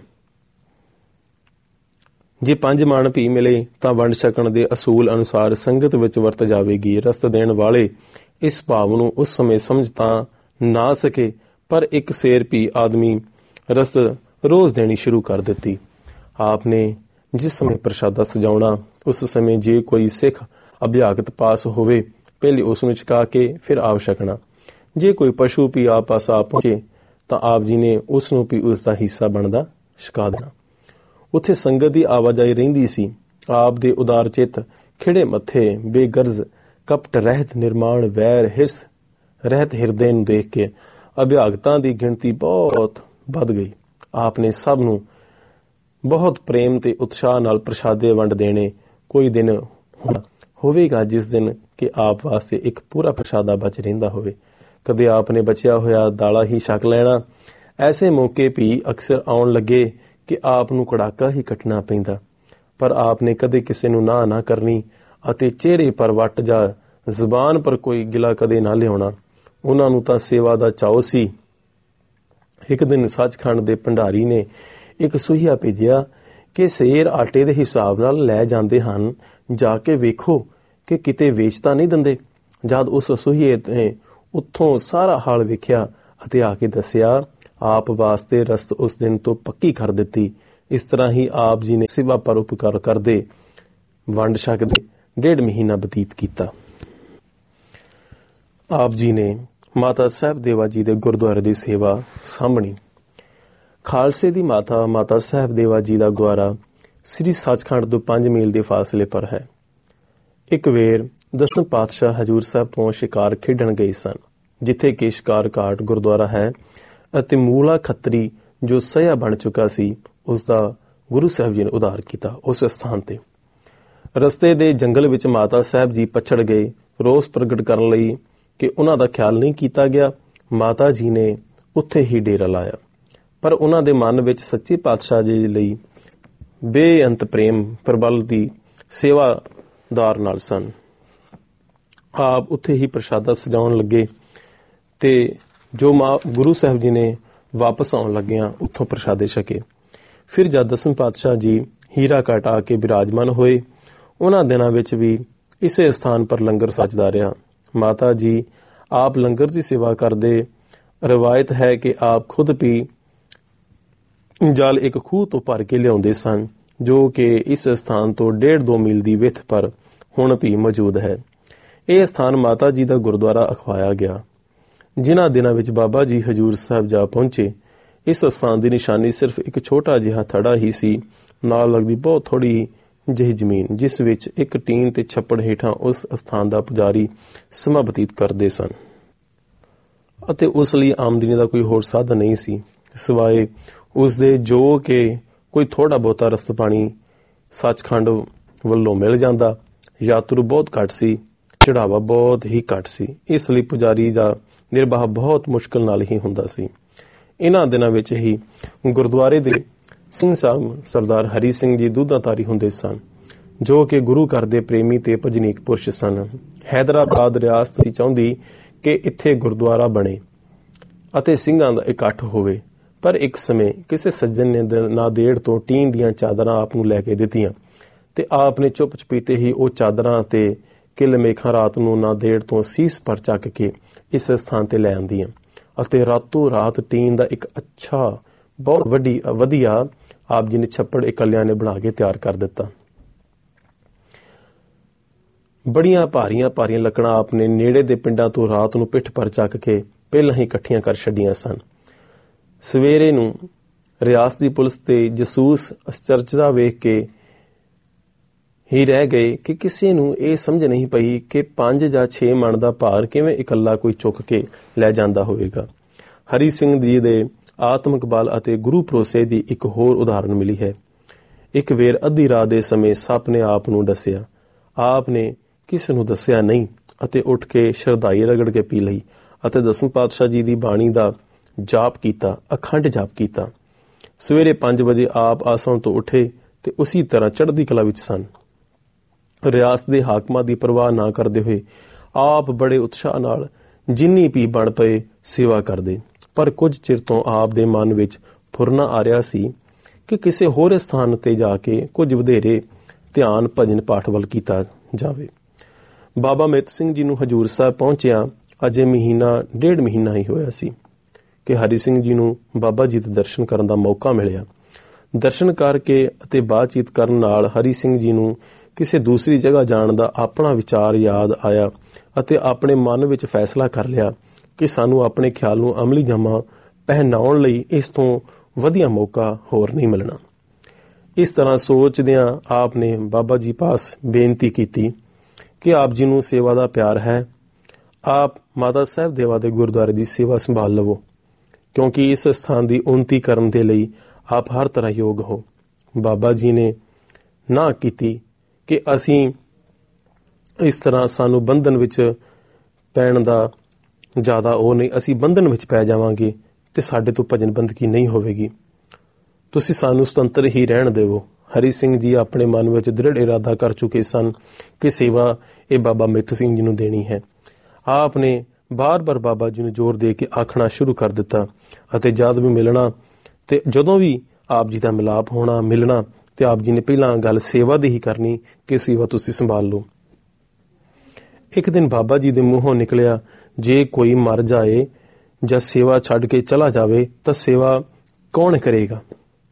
ਜੇ ਪੰਜ ਮਣ ਵੀ ਮਿਲੇ ਤਾਂ ਵੰਡ ਛਕਣ ਦੇ ਅਸੂਲ ਅਨੁਸਾਰ ਸੰਗਤ ਵਿੱਚ ਵਰਤ ਜਾਵੇਗੀ। ਰਸਤ ਦੇਣ ਵਾਲੇ ਇਸ ਭਾਵ ਨੂੰ ਉਸ ਸਮੇਂ ਸਮਝ ਤਾਂ ਨਾ ਸਕੇ, ਪਰ ਇੱਕ ਸੇਰ ਵੀ ਆਦਮੀ ਰਸਤ ਰੋਜ਼ ਦੇਣੀ ਸ਼ੁਰੂ ਕਰ ਦਿੱਤੀ। ਆਪ ਨੇ ਜਿਸ ਸਮੇਂ ਪ੍ਰਸ਼ਾਦਾ ਸਜਾਉਣਾ, ਉਸ ਸਮੇਂ ਜੇ ਕੋਈ ਸਿੱਖ ਅਭਿਆਗਤ ਪਾਸ ਹੋਵੇ ਪਹਿਲੇ ਉਸ ਨੂੰ ਛਕਾ ਕੇ ਫਿਰ ਆਪ ਛਕਣਾ। ਜੇ ਕੋਈ ਪਸ਼ੂ ਵੀ ਆਪ ਪਾਸ ਆ ਪਹੁੰਚੇ ਤਾਂ ਆਪ ਜੀ ਨੇ ਉਸ ਨੂੰ ਵੀ ਉਸ ਦਾ ਹਿੱਸਾ ਬਣਦਾ ਛਕਾ ਦੇਣਾ। ਉੱਥੇ ਸੰਗਤ ਦੀ ਆਵਾਜਾਈ ਰਹਿੰਦੀ ਸੀ। ਆਪ ਦੇ ਉਦਾਰ ਚਿੱਤ, ਖਿੜੇ ਮੱਥੇ, ਬੇਗਰਜ਼ ਕਪਟ ਰਹਿਤ ਨਿਰਮਾਣ ਵੈਰ ਹਿਰਸ ਰਹਿਤ ਹਿਰਦੇ ਨੂੰ ਦੇਖ ਕੇ ਅਭਿਆਗਤਾਂ ਦੀ ਗਿਣਤੀ ਬਹੁਤ ਵੱਧ ਗਈ। ਆਪ ਨੇ ਸਭ ਨੂੰ ਬਹੁਤ ਪ੍ਰੇਮ ਤੇ ਉਤਸ਼ਾਹ ਨਾਲ ਪ੍ਰਸ਼ਾਦੇ ਵੰਡ ਦੇਣੇ। ਕੋਈ ਦਿਨ ਹੋਵੇਗਾ ਜਿਸ ਦਿਨ ਕਿ ਆਪ ਵਾਸਤੇ ਇੱਕ ਪੂਰਾ ਪ੍ਰਸ਼ਾਦਾ ਬਚ ਰਹਿੰਦਾ ਹੋਵੇ। ਕਦੇ ਆਪ ਨੇ ਬਚਿਆ ਹੋਇਆ ਦਾਲਾ ਹੀ ਛਕ ਲੈਣਾ। ਐਸੇ ਮੌਕੇ ਵੀ ਅਕਸਰ ਆਉਣ ਲੱਗੇ ਕਿ ਆਪ ਨੂੰ ਕੜਾਕਾ ਹੀ ਕੱਟਣਾ ਪੈਂਦਾ, ਪਰ ਆਪ ਨੇ ਕਦੇ ਕਿਸੇ ਨੂੰ ਨਾ ਨਾ ਕਰਨੀ ਅਤੇ ਚਿਹਰੇ ਪਰ ਵੱਟ ਜਾਂ ਜ਼ੁਬਾਨ ਪਰ ਕੋਈ ਗਿਲਾ ਕਦੇ ਨਾ ਲਿਆਉਣਾ। ਉਹਨਾਂ ਨੂੰ ਤਾਂ ਸੇਵਾ ਦਾ ਚਾਅ ਸੀ। ਇੱਕ ਦਿਨ ਸੱਚਖੰਡ ਦੇ ਭੰਡਾਰੀ ਨੇ ਇੱਕ ਸੂਹੀਆ ਭੇਜਿਆ ਕਿ ਸੇਰ ਆਟੇ ਦੇ ਹਿਸਾਬ ਨਾਲ ਲੈ ਜਾਂਦੇ ਹਨ, ਜਾ ਕੇ ਵੇਖੋ ਕਿ ਕਿਤੇ ਵੇਚ ਤਾਂ ਨਹੀਂ ਦਿੰਦੇ। ਜਦ ਉਸ ਸੂਹੀਏ ਨੇ ਉੱਥੋਂ ਸਾਰਾ ਹਾਲ ਵੇਖਿਆ ਅਤੇ ਆ ਕੇ ਦੱਸਿਆ, ਆਪ ਵਾਸਤੇ ਰਸਤ ਉਸ ਦਿਨ ਤੋਂ ਪੱਕੀ ਕਰ ਦਿੱਤੀ। ਇਸ ਤਰ੍ਹਾਂ ਹੀ ਆਪ ਜੀ ਨੇ ਸੇਵਾ ਪਰ ਉਪਕਾਰ ਕਰਦੇ ਵੰਡ ਛਕਦੇ ਡੇਢ ਮਹੀਨਾ ਬਤੀਤ ਕੀਤਾ। ਆਪ ਜੀ ਨੇ ਮਾਤਾ ਸਾਹਿਬ ਦੇਵਾ ਜੀ ਦੇ ਗੁਰਦੁਆਰੇ ਦੀ ਸੇਵਾ ਸਾਂਭਣੀ। ਖਾਲਸੇ ਦੀ ਮਾਤਾ ਮਾਤਾ ਸਾਹਿਬ ਦੇਵਾ ਜੀ ਦਾ ਗੁਰਦੁਆਰਾ ਸ੍ਰੀ ਸੱਚਖੰਡ ਤੋਂ ਪੰਜ ਮੀਲ ਦੇ ਫਾਸਲੇ ਪਰ ਹੈ। ਇੱਕ ਵੇਰ ਦਸਮ ਪਾਤਸ਼ਾਹ ਹਜ਼ੂਰ ਸਾਹਿਬ ਤੋਂ ਸ਼ਿਕਾਰ ਖੇਡਣ ਗਏ ਸਨ, ਜਿੱਥੇ ਕਿ ਸ਼ਿਕਾਰ ਘਾਟ ਗੁਰਦੁਆਰਾ ਹੈ ਅਤੇ ਮੂਲਾ ਖੱਤਰੀ ਜੋ ਸਹਿਆ ਬਣ ਚੁੱਕਾ ਸੀ, ਉਸ ਦਾ ਗੁਰੂ ਸਾਹਿਬ ਜੀ ਨੇ ਉਧਾਰ ਕੀਤਾ। ਉਸ ਸਥਾਨ ਤੇ ਰਸਤੇ ਦੇ ਜੰਗਲ ਵਿੱਚ ਮਾਤਾ ਸਾਹਿਬ ਜੀ ਪਛੜ ਗਏ। ਰੋਸ ਪ੍ਰਗਟ ਕਰਨ ਲਈ ਕਿ ਉਹਨਾਂ ਦਾ ਖਿਆਲ ਨਹੀਂ ਕੀਤਾ ਗਿਆ, ਮਾਤਾ ਜੀ ਨੇ ਉੱਥੇ ਹੀ ਡੇਰਾ ਲਾਇਆ। ਪਰ ਉਹਨਾਂ ਦੇ ਮਨ ਵਿੱਚ ਸੱਚੇ ਪਾਤਸ਼ਾਹ ਜੀ ਲਈ ਬੇਅੰਤ ਪ੍ਰੇਮ ਪ੍ਰਬਲ ਦੀ ਸੇਵਾਦਾਰ ਨਾਲ ਸਨ। ਆਪ ਉੱਥੇ ਹੀ ਪ੍ਰਸ਼ਾਦਾ ਸਜਾਉਣ ਲੱਗੇ ਤੇ ਜੋ ਮਾਂ ਗੁਰੂ ਸਾਹਿਬ ਜੀ ਨੇ ਵਾਪਸ ਆਉਣ ਲੱਗਿਆਂ ਉੱਥੋਂ ਪ੍ਰਸ਼ਾਦੇ ਛਕੇ। ਫਿਰ ਜਦ ਦਸਮ ਪਾਤਸ਼ਾਹ ਜੀ ਹੀਰਾ ਘਾਟ ਆ ਕੇ ਬਿਰਾਜਮਾਨ ਹੋਏ, ਉਹਨਾਂ ਦਿਨਾਂ ਵਿੱਚ ਵੀ ਇਸੇ ਸਥਾਨ ਪਰ ਲੰਗਰ ਸੱਜਦਾ ਰਿਹਾ। ਮਾਤਾ ਜੀ ਆਪ ਲੰਗਰ ਦੀ ਸੇਵਾ ਕਰਦੇ। ਰਵਾਇਤ ਹੈ ਕਿ ਆਪ ਖੁਦ ਵੀ ਜਲ ਇੱਕ ਖੂਹ ਤੋਂ ਭਰ ਕੇ ਲਿਆਉਂਦੇ ਸਨ, ਜੋ ਕਿ ਇਸ ਸਥਾਨ ਤੋਂ ਡੇਢ ਦੋ ਮੀਲ ਦੀ ਵਿੱਥ ਪਰ ਹੁਣ ਵੀ ਮੌਜੂਦ ਹੈ। ਇਹ ਸਥਾਨ ਮਾਤਾ ਜੀ ਦਾ ਗੁਰਦੁਆਰਾ ਅਖਵਾਇਆ ਗਿਆ। ਜਿਨ੍ਹਾਂ ਦਿਨਾਂ ਵਿੱਚ ਬਾਬਾ ਜੀ ਹਜ਼ੂਰ ਸਾਹਿਬ ਜਾ ਪਹੁੰਚੇ, ਇਸ ਸਥਾਨ ਦੀ ਨਿਸ਼ਾਨੀ ਸਿਰਫ ਇੱਕ ਛੋਟਾ ਜਿਹਾ ਥੜਾ ਹੀ ਸੀ, ਨਾਲ ਲੱਗਦੀ ਬਹੁਤ ਥੋੜੀ ਜਿਹੀ ਜ਼ਮੀਨ, ਜਿਸ ਵਿੱਚ ਇੱਕ ਟੀਨ ਤੇ ਛੱਪੜ ਹੇਠਾਂ ਉਸ ਸਥਾਨ ਦਾ ਪੁਜਾਰੀ ਸਮਾਂ ਬਤੀਤ ਕਰਦੇ ਸਨ ਅਤੇ ਉਸ ਲਈ ਆਮਦਨੀ ਦਾ ਕੋਈ ਹੋਰ ਸਾਧਨ ਨਹੀਂ ਸੀ ਸਿਵਾਏ ਉਸਦੇ ਜੋ ਕਿ ਕੋਈ ਥੋੜਾ ਬਹੁਤਾ ਰਸਤ ਪਾਣੀ ਸੱਚਖੰਡ ਵੱਲੋਂ ਮਿਲ ਜਾਂਦਾ ਯਾਤਰੂ ਬਹੁਤ ਘੱਟ ਸੀ, ਚੜਾਵਾ ਬਹੁਤ ਹੀ ਘੱਟ ਸੀ। ਇਸ ਲਈ ਪੁਜਾਰੀ ਦਾ ਨਿਰਵਾਹ ਬਹੁਤ ਮੁਸ਼ਕਲ ਨਾਲ ਹੀ ਹੁੰਦਾ ਸੀ। ਇਹਨਾਂ ਦਿਨਾਂ ਵਿੱਚ ਹੀ ਗੁਰਦੁਆਰੇ ਦੇ ਸਿੰਘ ਸਾਹਿਬ ਸਰਦਾਰ ਹਰੀ ਸਿੰਘ ਜੀ ਦੁੱਧਾਧਾਰੀ ਹੁੰਦੇ ਸਨ, ਜੋ ਕਿ ਗੁਰੂ ਘਰ ਦੇ ਪ੍ਰੇਮੀ ਤੇ ਭਜਨੀਕ ਪੁਰਸ਼ ਸਨ। ਹੈਦਰਾਬਾਦ ਰਿਆਸਤ ਸੀ ਚਾਹੁੰਦੀ ਕਿ ਇੱਥੇ ਗੁਰਦੁਆਰਾ ਬਣੇ ਅਤੇ ਸਿੰਘਾਂ ਦਾ ਇਕੱਠ ਹੋਵੇ, ਪਰ ਇੱਕ ਸਮੇਂ ਕਿਸੇ ਸੱਜਣ ਨੇ ਨਾਂਦੇੜ ਤੋਂ ਟੀਨ ਦੀਆਂ ਚਾਦਰਾਂ ਆਪ ਨੂੰ ਲੈ ਕੇ ਦਿੱਤੀਆਂ ਤੇ ਆਪ ਨੇ ਚੁੱਪ ਚਪੀਤੇ ਹੀ ਉਹ ਚਾਦਰਾਂ ਤੇ ਕਿਲ ਮੇਖਾਂ ਰਾਤ ਨੂੰ ਨਾਂਦੇੜ ਤੋਂ ਸੀਸ ਪਰ ਚੱਕ ਕੇ ਇਸ ਸਥਾਨ ਤੇ ਲੈ ਆਂਦੀਆਂ ਅਤੇ ਰਾਤੋਂ ਰਾਤ ਟੀਨ ਦਾ ਇੱਕ ਅੱਛਾ ਬਹੁਤ ਵੱਡੀ ਵਧੀਆ ਆਪ ਜੀ ਨੇ ਛੱਪੜ ਇਕੱਲਿਆਂ ਨੇ ਬਣਾ ਕੇ ਤਿਆਰ ਕਰ ਦਿੱਤਾ। ਬੜੀਆਂ ਭਾਰੀਆਂ ਭਾਰੀਆਂ ਲੱਕੜਾਂ ਆਪ ਨੇ ਨੇੜੇ ਦੇ ਪਿੰਡਾਂ ਤੋਂ ਰਾਤ ਨੂੰ ਪਿੱਠ ਪਰ ਚੱਕ ਕੇ ਪਹਿਲਾਂ ਹੀ ਇਕੱਠੀਆਂ ਕਰ ਛੱਡੀਆਂ ਸਨ। ਸਵੇਰੇ ਨੂੰ ਰਿਆਸਤ ਦੀ ਪੁਲਿਸ ਤੇ ਜਸੂਸ ਅਚਰਜਾ ਵੇਖ ਕੇ ਹੀ ਰਹਿ ਗਏ ਕਿ ਕਿਸੇ ਨੂੰ ਇਹ ਸਮਝ ਨਹੀਂ ਪਈ ਕਿ ਪੰਜ ਜਾਂ ਛੇ ਮਣ ਦਾ ਭਾਰ ਕਿਵੇਂ ਇਕੱਲਾ ਕੋਈ ਚੁੱਕ ਕੇ ਲੈ ਜਾਂਦਾ ਹੋਵੇਗਾ। ਹਰੀ ਸਿੰਘ ਜੀ ਦੇ ਆਤਮਿਕ ਬਲ ਅਤੇ ਗੁਰੂ ਭਰੋਸੇ ਦੀ ਇੱਕ ਹੋਰ ਉਦਾਹਰਨ ਮਿਲੀ ਹੈ। ਇੱਕ ਵੇਰ ਅੱਧੀ ਰਾਤ ਦੇ ਸਮੇਂ ਸੱਪ ਨੇ ਆਪ ਨੂੰ ਦੱਸਿਆ। ਆਪ ਨੇ ਕਿਸੇ ਨੂੰ ਦੱਸਿਆ ਨਹੀਂ ਅਤੇ ਉੱਠ ਕੇ ਸ਼ਰਧਾਈ ਰਗੜ ਕੇ ਪੀ ਲਈ ਅਤੇ ਦਸਮ ਪਾਤਸ਼ਾਹ ਜੀ ਦੀ ਬਾਣੀ ਦਾ ਜਾਪ ਕੀਤਾ, ਅਖੰਡ ਜਾਪ ਕੀਤਾ। ਸਵੇਰੇ ਪੰਜ ਵਜੇ ਆਪ ਆਸਣ ਤੋਂ ਉੱਠੇ ਤੇ ਉਸੇ ਤਰ੍ਹਾਂ ਚੜ੍ਹਦੀ ਕਲਾ ਵਿੱਚ ਸਨ। ਰਿਆਸਤ ਦੇ ਹਾਕਮਾਂ ਦੀ ਪਰਵਾਹ ਨਾ ਕਰਦੇ ਹੋਏ ਆਪ ਬੜੇ ਉਤਸ਼ਾਹ ਨਾਲ ਜਿੰਨੀ ਵੀ ਬਣ ਪਏ ਸੇਵਾ ਕਰਦੇ। ਪਰ ਕੁਝ ਚਿਰ ਤੋਂ ਆਪ ਦੇ ਮਨ ਵਿੱਚ ਫੁਰਨਾ ਆ ਰਿਹਾ ਸੀ ਕਿ ਕਿਸੇ ਹੋਰ ਸਥਾਨ ਤੇ ਜਾ ਕੇ ਕੁਝ ਵਧੇਰੇ ਧਿਆਨ ਭਜਨ ਪਾਠ ਵੱਲ ਕੀਤਾ ਜਾਵੇ। ਬਾਬਾ ਮਿੱਤ ਸਿੰਘ ਜੀ ਨੂੰ ਹਜੂਰ ਸਾਹਿਬ ਪਹੁੰਚਿਆ ਅਜੇ ਮਹੀਨਾ ਡੇਢ ਮਹੀਨਾ ਹੀ ਹੋਇਆ ਸੀ ਕਿ ਹਰੀ ਸਿੰਘ ਜੀ ਨੂੰ ਬਾਬਾ ਜੀ ਦੇ ਦਰਸ਼ਨ ਕਰਨ ਦਾ ਮੌਕਾ ਮਿਲਿਆ। ਦਰਸ਼ਨ ਕਰਕੇ ਅਤੇ ਬਾਤਚੀਤ ਕਰਨ ਨਾਲ ਹਰੀ ਸਿੰਘ ਜੀ ਨੂੰ ਕਿਸੇ ਦੂਸਰੀ ਜਗ੍ਹਾ ਜਾਣ ਦਾ ਆਪਣਾ ਵਿਚਾਰ ਯਾਦ ਆਇਆ ਅਤੇ ਆਪਣੇ ਮਨ ਵਿੱਚ ਫੈਸਲਾ ਕਰ ਲਿਆ ਕਿ ਸਾਨੂੰ ਆਪਣੇ ਖਿਆਲ ਨੂੰ ਅਮਲੀ ਜਾਮਾ ਪਹਿਨਾਉਣ ਲਈ ਇਸ ਤੋਂ ਵਧੀਆ ਮੌਕਾ ਹੋਰ ਨਹੀਂ ਮਿਲਣਾ। ਇਸ ਤਰ੍ਹਾਂ ਸੋਚਦਿਆਂ ਆਪ ਨੇ ਬਾਬਾ ਜੀ ਪਾਸ ਬੇਨਤੀ ਕੀਤੀ ਕਿ ਆਪ ਜੀ ਨੂੰ ਸੇਵਾ ਦਾ ਪਿਆਰ ਹੈ, ਆਪ ਮਾਤਾ ਸਾਹਿਬ ਦੇਵਾ ਦੇ ਗੁਰਦੁਆਰੇ ਦੀ ਸੇਵਾ ਸੰਭਾਲ ਲਵੋ, ਕਿਉਂਕਿ ਇਸ ਸਥਾਨ ਦੀ ਉન્નਤੀ ਕਰਨ ਦੇ ਲਈ ਆਪ ਹਰ ਤਰ੍ਹਾਂ ਯੋਗ ਹੋ। ਬਾਬਾ ਜੀ ਨੇ ਨਾ ਕੀਤੀ ਕਿ ਅਸੀਂ ਇਸ ਤਰ੍ਹਾਂ ਸਾਨੂੰ ਬੰਧਨ ਵਿੱਚ ਪੈਣ ਦਾ ਜ਼ਿਆਦਾ ਉਹ ਨਹੀਂ, ਅਸੀਂ ਬੰਧਨ ਵਿੱਚ ਪੈ ਜਾਵਾਂਗੇ ਤੇ ਸਾਡੇ ਤੋਂ ਭਜਨ ਬੰਦਗੀ ਨਹੀਂ ਹੋਵੇਗੀ, ਤੁਸੀਂ ਸਾਨੂੰ ਸੁਤੰਤਰ ਹੀ ਰਹਿਣ ਦੇਵੋ। ਹਰੀ ਸਿੰਘ ਜੀ ਆਪਣੇ ਮਨ ਵਿੱਚ ਦ੍ਰਿੜ ਇਰਾਦਾ ਕਰ ਚੁੱਕੇ ਸਨ ਕਿ ਸੇਵਾ ਇਹ ਬਾਬਾ ਮਿੱਤ ਸਿੰਘ ਜੀ ਨੂੰ ਦੇਣੀ ਹੈ। ਆਪ ਨੇ ਬਾਰ-ਬਾਰ ਬਾਬਾ ਜੀ ਨੂੰ ਜ਼ੋਰ ਦੇ ਕੇ ਆਖਣਾ ਸ਼ੁਰੂ ਕਰ ਦਿੱਤਾ ਅਤੇ ਜਦ ਵੀ ਮਿਲਣਾ ਤੇ ਜਦੋਂ ਵੀ ਆਪ ਜੀ ਦਾ ਮਿਲਾਪ ਹੋਣਾ ਮਿਲਣਾ ਤੇ ਆਪ ਜੀ ਨੇ ਪਹਿਲਾਂ ਗੱਲ ਸੇਵਾ ਦੀ ਹੀ ਕਰਨੀ ਕਿ ਸੇਵਾ ਤੁਸੀਂ ਸੰਭਾਲ ਲਓ। ਇੱਕ ਦਿਨ ਬਾਬਾ ਜੀ ਦੇ ਮੂੰਹੋਂ ਨਿਕਲਿਆ, ਜੇ ਕੋਈ ਮਰ ਜਾਏ ਜਾਂ ਸੇਵਾ ਛੱਡ ਕੇ ਚਲਾ ਜਾਵੇ ਤਾਂ ਸੇਵਾ ਕੌਣ ਕਰੇਗਾ,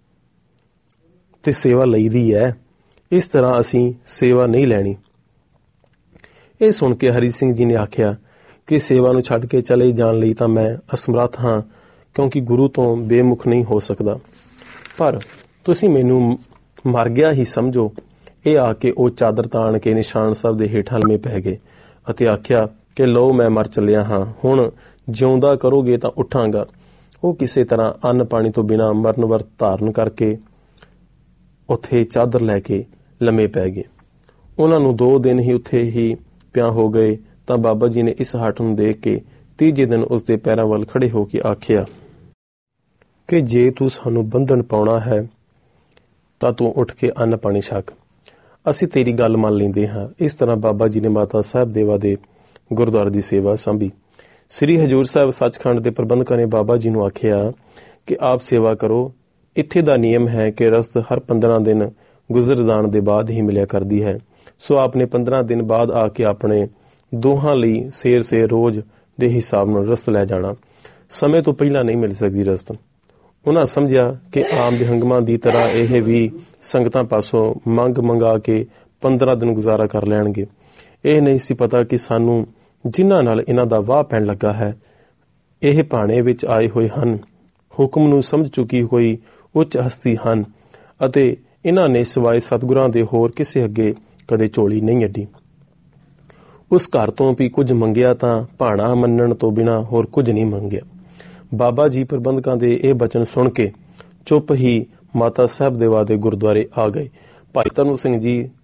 ਤੇ ਸੇਵਾ ਲਈਦੀ ਹੈ, ਇਸ ਤਰ੍ਹਾਂ ਅਸੀਂ ਸੇਵਾ ਨਹੀਂ ਲੈਣੀ। ਇਹ ਸੁਣ ਕੇ ਹਰੀ ਸਿੰਘ ਜੀ ਨੇ ਆਖਿਆ ਕਿ ਸੇਵਾ ਨੂੰ ਛੱਡ ਕੇ ਚਲੇ ਜਾਣ ਲਈ ਤਾਂ ਮੈਂ ਅਸਮਰੱਥ ਹਾਂ, ਕਿਉਂਕਿ ਗੁਰੂ ਤੋਂ ਬੇਮੁਖ ਨਹੀਂ ਹੋ ਸਕਦਾ, ਪਰ ਤੁਸੀਂ ਮੈਨੂੰ ਮਰ ਗਿਆ ਹੀ ਸਮਝੋ। ਇਹ ਆ ਕੇ ਉਹ ਚਾਦਰ ਤਾਣ ਕੇ ਨਿਸ਼ਾਨ ਸਾਹਿਬ ਦੇ ਹੇਠਾਂ ਲੰਮੇ ਪੈ ਗਏ ਅਤੇ ਆਖਿਆ ਕਿ ਲਓ ਮੈਂ ਮਰ ਚੱਲਿਆ ਹਾਂ, ਹੁਣ ਜਿਉਂਦਾ ਕਰੋਗੇ ਤਾਂ ਉੱਠਾਂਗਾ। ਉਹ ਕਿਸੇ ਤਰ੍ਹਾਂ ਅੰਨ ਪਾਣੀ ਤੋਂ ਬਿਨਾਂ ਮਰਨ ਵਰਤ ਧਾਰਨ ਕਰਕੇ ਉੱਥੇ ਚਾਦਰ ਲੈ ਕੇ ਲੰਮੇ ਪੈ ਗਏ। ਉਹਨਾਂ ਨੂੰ ਦੋ ਦਿਨ ਹੀ ਉੱਥੇ ਹੀ ਪਿਆ ਹੋ ਗਏ ਤਾਂ ਬਾਬਾ ਜੀ ਨੇ ਇਸ ਹੱਠ ਨੂੰ ਦੇਖ ਕੇ ਤੀਜੇ ਦਿਨ ਉਸ ਦੇ ਪੈਰਾਂ ਵੱਲ ਖੜੇ ਹੋ ਕੇ ਆਖਿਆ ਕਿ ਜੇ ਤੂੰ ਸਾਨੂੰ ਬੰਧਨ ਪਾਉਣਾ ਹੈ ਤਾਂ ਤੂੰ ਉੱਠ ਕੇ ਅੰਨ ਪਾਣੀ ਛਕ, ਅਸੀਂ ਤੇਰੀ ਗੱਲ ਮੰਨ ਲੈਂਦੇ ਹਾਂ। ਇਸ ਤਰ੍ਹਾਂ ਬਾਬਾ ਜੀ ਨੇ ਮਾਤਾ ਸਾਹਿਬ ਦੇਵਾ ਦੇ ਗੁਰਦੁਆਰੇ ਦੀ ਸੇਵਾ ਸੰਭੀ। ਸ੍ਰੀ ਹਜੂਰ ਸਾਹਿਬ ਸੱਚਖੰਡ ਦੇ ਪ੍ਰਬੰਧਕਾਂ ਨੇ ਬਾਬਾ ਜੀ ਨੂੰ ਆਖਿਆ ਕਿ ਆਪ ਸੇਵਾ ਕਰੋ। ਇੱਥੇ ਦਾ ਨਿਯਮ ਹੈ ਕਿ ਰਸਤ ਹਰ ਪੰਦਰਾਂ ਦਿਨ ਗੁਜ਼ਰ ਜਾਣ ਦੇ ਬਾਅਦ ਹੀ ਮਿਲਿਆ ਕਰਦੀ ਹੈ, ਸੋ ਆਪ ਨੇ ਪੰਦਰਾਂ ਦਿਨ ਬਾਅਦ ਆ ਕੇ ਆਪਣੇ ਦੋਹਾਂ ਲਈ ਸੇਰ ਸੇ ਰੋਜ਼ ਦੇ ਹਿਸਾਬ ਨਾਲ ਰਸਤ ਲੈ ਜਾਣਾ। ਸਮੇਂ ਤੋਂ ਪਹਿਲਾਂ ਨਹੀਂ ਮਿਲ ਸਕਦੀ ਰਸਤ। ਉਹਨਾਂ ਸਮਝਿਆ ਕਿ ਆਮ ਵਿਹੰਗਮਾਂ ਦੀ ਤਰ੍ਹਾਂ ਇਹ ਵੀ ਸੰਗਤਾਂ ਪਾਸੋਂ ਮੰਗ ਮੰਗਾ ਕੇ ਪੰਦਰਾਂ ਦਿਨ ਗੁਜ਼ਾਰਾ ਕਰ ਲੈਣਗੇ। ਇਹ ਨਹੀਂ ਸੀ ਪਤਾ ਕਿ ਸਾਨੂੰ ਜਿਨ੍ਹਾਂ ਨਾਲ ਇਹਨਾਂ ਦਾ ਵਾਹ ਪੈਣ ਲੱਗਾ ਹੈ ਇਹ ਭਾਣੇ ਵਿੱਚ ਆਏ ਹੋਏ ਹਨ, ਹੁਕਮ ਨੂੰ ਸਮਝ ਚੁੱਕੀ ਹੋਈ ਉੱਚ ਹਸਤੀ ਹਨ ਅਤੇ ਇਹਨਾਂ ਨੇ ਸਿਵਾਏ ਸਤਿਗੁਰਾਂ ਦੇ ਹੋਰ ਕਿਸੇ ਅੱਗੇ ਕਦੇ ਝੋਲੀ ਨਹੀਂ ਅੱਡੀ। ਉਸ ਘਰ ਤੋਂ ਵੀ ਕੁਝ ਮੰਗਿਆ ਤਾਂ ਭਾਣਾ ਮੰਨਣ ਤੋਂ ਬਿਨਾਂ ਹੋਰ ਕੁਝ ਨਹੀਂ ਮੰਗਿਆ। ਬਾਬਾ ਜੀ ਪ੍ਰਬੰਧਕਾਂ ਦੇ ਇਹ ਬਚਨ ਸੁਣ ਕੇ ਚੁੱਪ ਹੀ ਮਾਤਾ ਸਾਹਿਬ ਦੇਵਾ ਦੇ ਗੁਰਦੁਆਰੇ ਆ ਗਏ। ਭਾਈ ਧਰਮ ਸਿੰਘ ਜੀ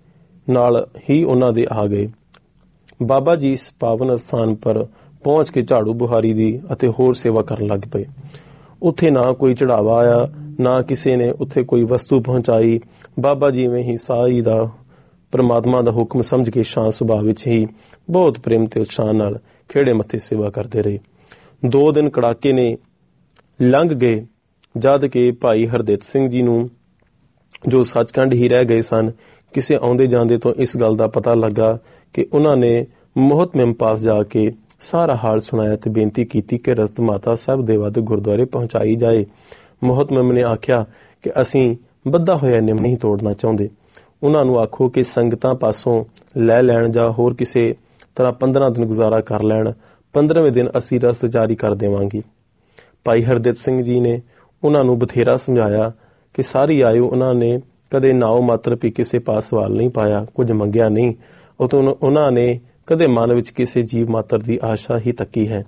ਨਾਲ ਹੀ ਉਹਨਾਂ ਦੇ ਆ ਗਏ। ਬਾਬਾ ਜੀ ਇਸ ਪਾਵਨ ਸਥਾਨ ਪਰ ਪਹੁੰਚ ਕੇ ਝਾੜੂ ਬੁਹਾਰੀ ਦੀ ਅਤੇ ਹੋਰ ਸੇਵਾ ਕਰਨ ਲੱਗ ਪਏ। ਉੱਥੇ ਨਾ ਕੋਈ ਚੜਾਵਾ ਆਇਆ, ਨਾ ਕਿਸੇ ਨੇ ਉੱਥੇ ਕੋਈ ਵਸਤੂ ਪਹੁੰਚਾਈ। ਬਾਬਾ ਜੀ ਇਵੇਂ ਹੀ ਸਾਈ ਦਾ ਪਰਮਾਤਮਾ ਦਾ ਹੁਕਮ ਸਮਝ ਕੇ ਸ਼ਾਂਤ ਸੁਭਾਅ ਵਿੱਚ ਹੀ ਬਹੁਤ ਪ੍ਰੇਮ ਤੇ ਉਤਸ਼ਾਹ ਨਾਲ ਖੇੜੇ ਮੱਥੇ ਸੇਵਾ ਕਰਦੇ ਰਹੇ। ਦੋ ਦਿਨ ਕੜਾਕੇ ਨੇ ਲੰਘ ਗਏ, ਜਦ ਕਿ ਭਾਈ ਹਰਦਿੱਤ ਸਿੰਘ ਜੀ ਨੂੰ, ਜੋ ਸੱਚਖੰਡ ਹੀ ਰਹਿ ਗਏ ਸਨ, ਕਿਸੇ ਆਉਂਦੇ ਜਾਂਦੇ ਤੋਂ ਇਸ ਗੱਲ ਦਾ ਪਤਾ ਲੱਗਾ ਕਿ ਉਹਨਾਂ ਨੇ ਮੋਹਤਮਿਮ ਪਾਸ ਜਾ ਕੇ ਸਾਰਾ ਹਾਲ ਸੁਣਾਇਆ ਤੇ ਬੇਨਤੀ ਕੀਤੀ ਕਿ ਰਸਦ ਮਾਤਾ ਸਾਹਿਬ ਦੇਵਾ ਦੇ ਗੁਰਦੁਆਰੇ ਪਹੁੰਚਾਈ ਜਾਏ। ਮੋਹਤਮਿਮ ਨੇ ਆਖਿਆ ਕਿ ਅਸੀਂ ਬੱਧਾ ਹੋਇਆ ਨਿਯਮ ਨਹੀਂ ਤੋੜਨਾ ਚਾਹੁੰਦੇ। ਉਹਨਾਂ ਨੂੰ ਆਖੋ ਕਿ ਸੰਗਤਾਂ ਪਾਸੋਂ ਲੈ ਲੈਣ ਜਾਂ ਹੋਰ ਕਿਸੇ ਤਰ੍ਹਾਂ ਪੰਦਰਾਂ ਦਿਨ ਗੁਜ਼ਾਰਾ ਕਰ ਲੈਣ। ਪੰਦਰਵੇਂ ਦਿਨ ਅਸੀਂ ਰਸਦ ਜਾਰੀ ਕਰ ਦੇਵਾਂਗੇ। ਭਾਈ ਹਰਦਿੱਤ ਸਿੰਘ ਜੀ ਨੇ ਉਹਨਾਂ ਨੂੰ ਬਥੇਰਾ ਸਮਝਾਇਆ ਕਿ ਸਾਰੀ ਆਯੂ ਉਹਨਾਂ ਨੇ ਕਦੇ ਨਾਉ ਮਾਤਰ ਵੀ ਕਿਸੇ ਪਾਸ ਸਵਾਲ ਨਹੀਂ ਪਾਇਆ, ਕੁਝ ਮੰਗਿਆ ਨਹੀਂ। ਉਤੋਂ ਉਹਨਾਂ ਨੇ ਕਦੇ ਮਨ ਵਿੱਚ ਕਿਸੇ ਜੀਵ ਮਾਤਰ ਦੀ ਆਸ਼ਾ ਹੀ ਤੱਕੀ ਹੈ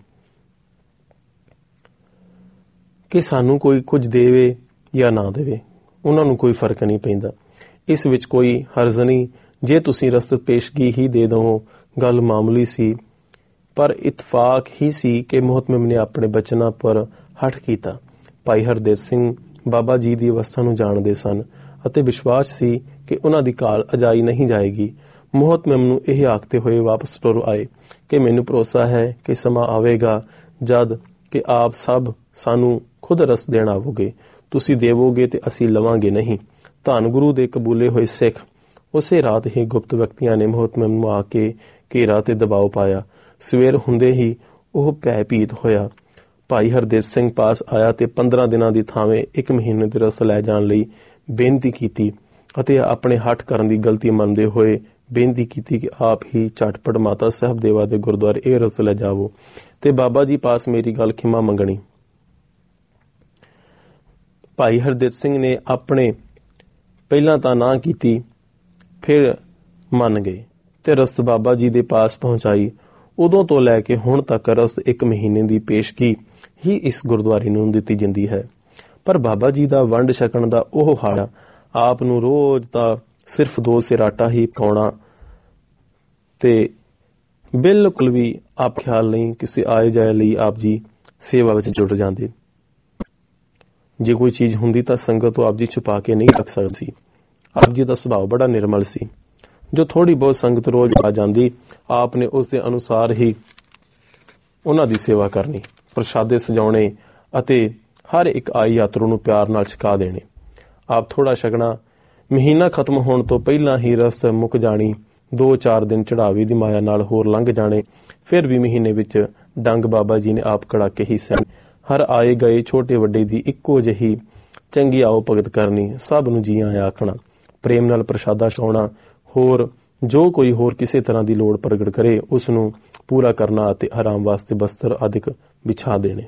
ਕਿ ਸਾਨੂੰ ਕੋਈ ਕੁਝ ਦੇਵੇ ਜਾਂ ਨਾ ਦੇਵੇ। ਉਹਨਾਂ ਨੂੰ ਕੋਈ ਫਰਕ ਨਹੀਂ ਪੈਂਦਾ। ਇਸ ਵਿੱਚ ਕੋਈ ਹਰਜ਼ ਨਹੀਂ ਜੇ ਤੁਸੀਂ ਰਸਦ ਪੇਸ਼ਗੀ ਹੀ ਦੇ ਦਿਓ। ਗੱਲ ਮਾਮੂਲੀ ਸੀ, ਪਰ ਇਤਫਾਕ ਹੀ ਸੀ ਕਿ ਮੁਹਤਮਿਮ ਨੇ ਆਪਣੇ ਬਚਨਾਂ ਪਰ ਹੱਠ ਕੀਤਾ। ਭਾਈ ਹਰਦੇਵ ਸਿੰਘ ਬਾਬਾ ਜੀ ਦੀ ਅਵਸਥਾ ਨੂੰ ਜਾਣਦੇ ਸਨ ਅਤੇ ਵਿਸ਼ਵਾਸ ਸੀ ਕਿ ਉਹਨਾਂ ਦੀ ਕਾਲ ਅਜਾਈ ਨਹੀਂ ਜਾਏਗੀ। ਮੁਹਤਮਿਮ ਨੂੰ ਇਹ ਆਖਦੇ ਹੋਏ ਵਾਪਸ ਤੁਰ ਆਏ ਕਿ ਮੈਨੂੰ ਭਰੋਸਾ ਹੈ ਕਿ ਸਮਾਂ ਆਵੇਗਾ ਜਦ ਕਿ ਆਪ ਸਭ ਸਾਨੂੰ ਖੁਦ ਰਸ ਦੇਣ ਆਵੋਗੇ। ਤੁਸੀਂ ਦੇਵੋਗੇ ਤੇ ਅਸੀਂ ਲਵਾਂਗੇ ਨਹੀਂ। ਧੰਨ ਗੁਰੂ ਦੇ ਕਬੂਲੇ ਹੋਏ ਸਿੱਖ। ਉਸੇ ਰਾਤ ਹੀ ਗੁਪਤ ਵਿਅਕਤੀਆਂ ਨੇ ਮੁਹਤਮਿਮ ਨੂੰ ਆ ਕੇ ਘੇਰਾ ਤੇ ਦਬਾਅ ਪਾਇਆ। ਸਵੇਰ ਹੁੰਦੇ ਹੀ ਉਹ ਭੈ ਭੀਤ ਹੋਇਆ। ਭਾਈ ਹਰਦੇਵ ਸਿੰਘ ਪਾਸ ਆਇਆ ਤੇ ਪੰਦਰਾਂ ਦਿਨਾਂ ਦੀ ਥਾਵੇਂ ਇੱਕ ਮਹੀਨੇ ਦੇ ਰਸ ਲੈ ਜਾਣ ਲਈ ਬੇਨਤੀ ਕੀਤੀ ਅਤੇ ਆਪਣੇ ਹੱਠ ਕਰਨ ਦੀ ਗਲਤੀ ਮੰਨਦੇ ਹੋਏ ਬੇਨਤੀ ਕੀਤੀ ਕਿ ਆਪ ਹੀ ਝਟਪਟ ਮਾਤਾ ਸਾਹਿਬ ਦੇਵਾ ਦੇ ਗੁਰਦੁਆਰੇ ਇਹ ਰਸ ਲੈ ਜਾਵੋ ਤੇ ਬਾਬਾ ਜੀ ਪਾਸ ਮੇਰੀ ਗੱਲ ਖਿਮਾ ਮੰਗਣੀ। ਭਾਈ ਹਰਦੇਵ ਸਿੰਘ ਨੇ ਆਪਣੇ ਪਹਿਲਾਂ ਤਾਂ ਨਾ ਕੀਤੀ, ਫਿਰ ਮੰਨ ਗਏ ਤੇ ਰਸਦ ਬਾਬਾ ਜੀ ਦੇ ਪਾਸ ਪਹੁੰਚਾਈ। ਉਦੋਂ ਤੋਂ ਲੈ ਕੇ ਹੁਣ ਤੱਕ ਰਸਦ ਇੱਕ ਮਹੀਨੇ ਦੀ ਪੇਸ਼ਗੀ ਹੀ ਇਸ ਗੁਰਦੁਆਰੇ ਨੂੰ ਦਿੱਤੀ ਜਾਂਦੀ ਹੈ। ਪਰ ਬਾਬਾ ਜੀ ਦਾ ਵੰਡ ਛਕਣ ਦਾ ਉਹ ਹਾਲ, ਆਪ ਨੂੰ ਰੋਜ਼ ਦਾ ਸਿਰਫ ਦੋ ਸਿਰ ਆਟਾ ਹੀ ਪਕਾਉਣਾ ਤੇ ਬਿਲਕੁਲ ਵੀ ਆਪ ਖਿਆਲ ਨਹੀਂ ਕਿਸੇ ਆਏ ਜਾਏ ਲਈ ਆਪ ਜੀ ਸੇਵਾ ਵਿੱਚ ਜੁੜ ਜਾਂਦੇ। ਜੇ ਕੋਈ ਚੀਜ਼ ਹੁੰਦੀ ਤਾਂ ਸੰਗਤ ਤੋਂ ਆਪ ਜੀ ਛੁਪਾ ਕੇ ਨਹੀਂ ਰੱਖ ਸਕਦੇ ਸੀ। ਆਪ ਜੀ ਦਾ ਸੁਭਾਅ ਬੜਾ ਨਿਰਮਲ ਸੀ। ਜੋ ਥੋੜੀ ਬਹੁਤ ਸੰਗਤ ਰੋਜ਼ ਆ ਜਾਂਦੀ, ਆਪ ਨੇ ਉਸ ਦੇ ਅਨੁਸਾਰ ਹੀ ਉਹਨਾਂ ਦੀ ਸੇਵਾ ਕਰਨੀ, ਪ੍ਰਸ਼ਾਦੇ ਸਜਾਉਣੇ ਅਤੇ ਹਰ ਇੱਕ ਆਈ ਯਾਤਰੂ ਨੂੰ ਪਿਆਰ ਨਾਲ ਛਕਾ ਦੇਣੇ। ਆਪ ਥੋੜਾ ਛਕਣਾ, ਮਹੀਨਾ ਖਤਮ ਹੋਣ ਤੋਂ ਪਹਿਲਾਂ ਹੀ ਰਸਤ ਮੁੱਕ ਜਾਣੀ। ਦੋ ਚਾਰ ਦਿਨ ਚੜਾਵੇ ਦੀ ਮਾਇਆ ਨਾਲ ਹੋਰ ਲੰਘ ਜਾਣੇ। ਫਿਰ ਵੀ ਮਹੀਨੇ ਵਿੱਚ ਡੰਗ ਬਾਬਾ ਜੀ ਨੇ ਆਪ ਕੜਾਕੇ ਹੀ ਸਹਿਣ। ਹਰ ਆਏ ਗਏ ਛੋਟੇ ਵੱਡੇ ਦੀ ਇੱਕੋ ਜਿਹੀ ਚੰਗੀ ਆਓ ਭਗਤ ਕਰਨੀ, ਸਭ ਨੂੰ ਜੀ ਆਇਆਂ ਆਖਣਾ, ਪ੍ਰੇਮ ਨਾਲ ਪ੍ਰਸ਼ਾਦਾ ਛਕਾਉਣਾ, ਹੋਰ ਜੋ ਕੋਈ ਹੋਰ ਕਿਸੇ ਤਰ੍ਹਾਂ ਦੀ ਲੋੜ ਪ੍ਰਗਟ ਕਰੇ ਉਸ ਨੂੰ ਪੂਰਾ ਕਰਨਾ ਅਤੇ ਆਰਾਮ ਵਾਸਤੇ ਬਸਤਰ ਆਦਿਕ ਵਿਛਾ ਦੇਣੇ।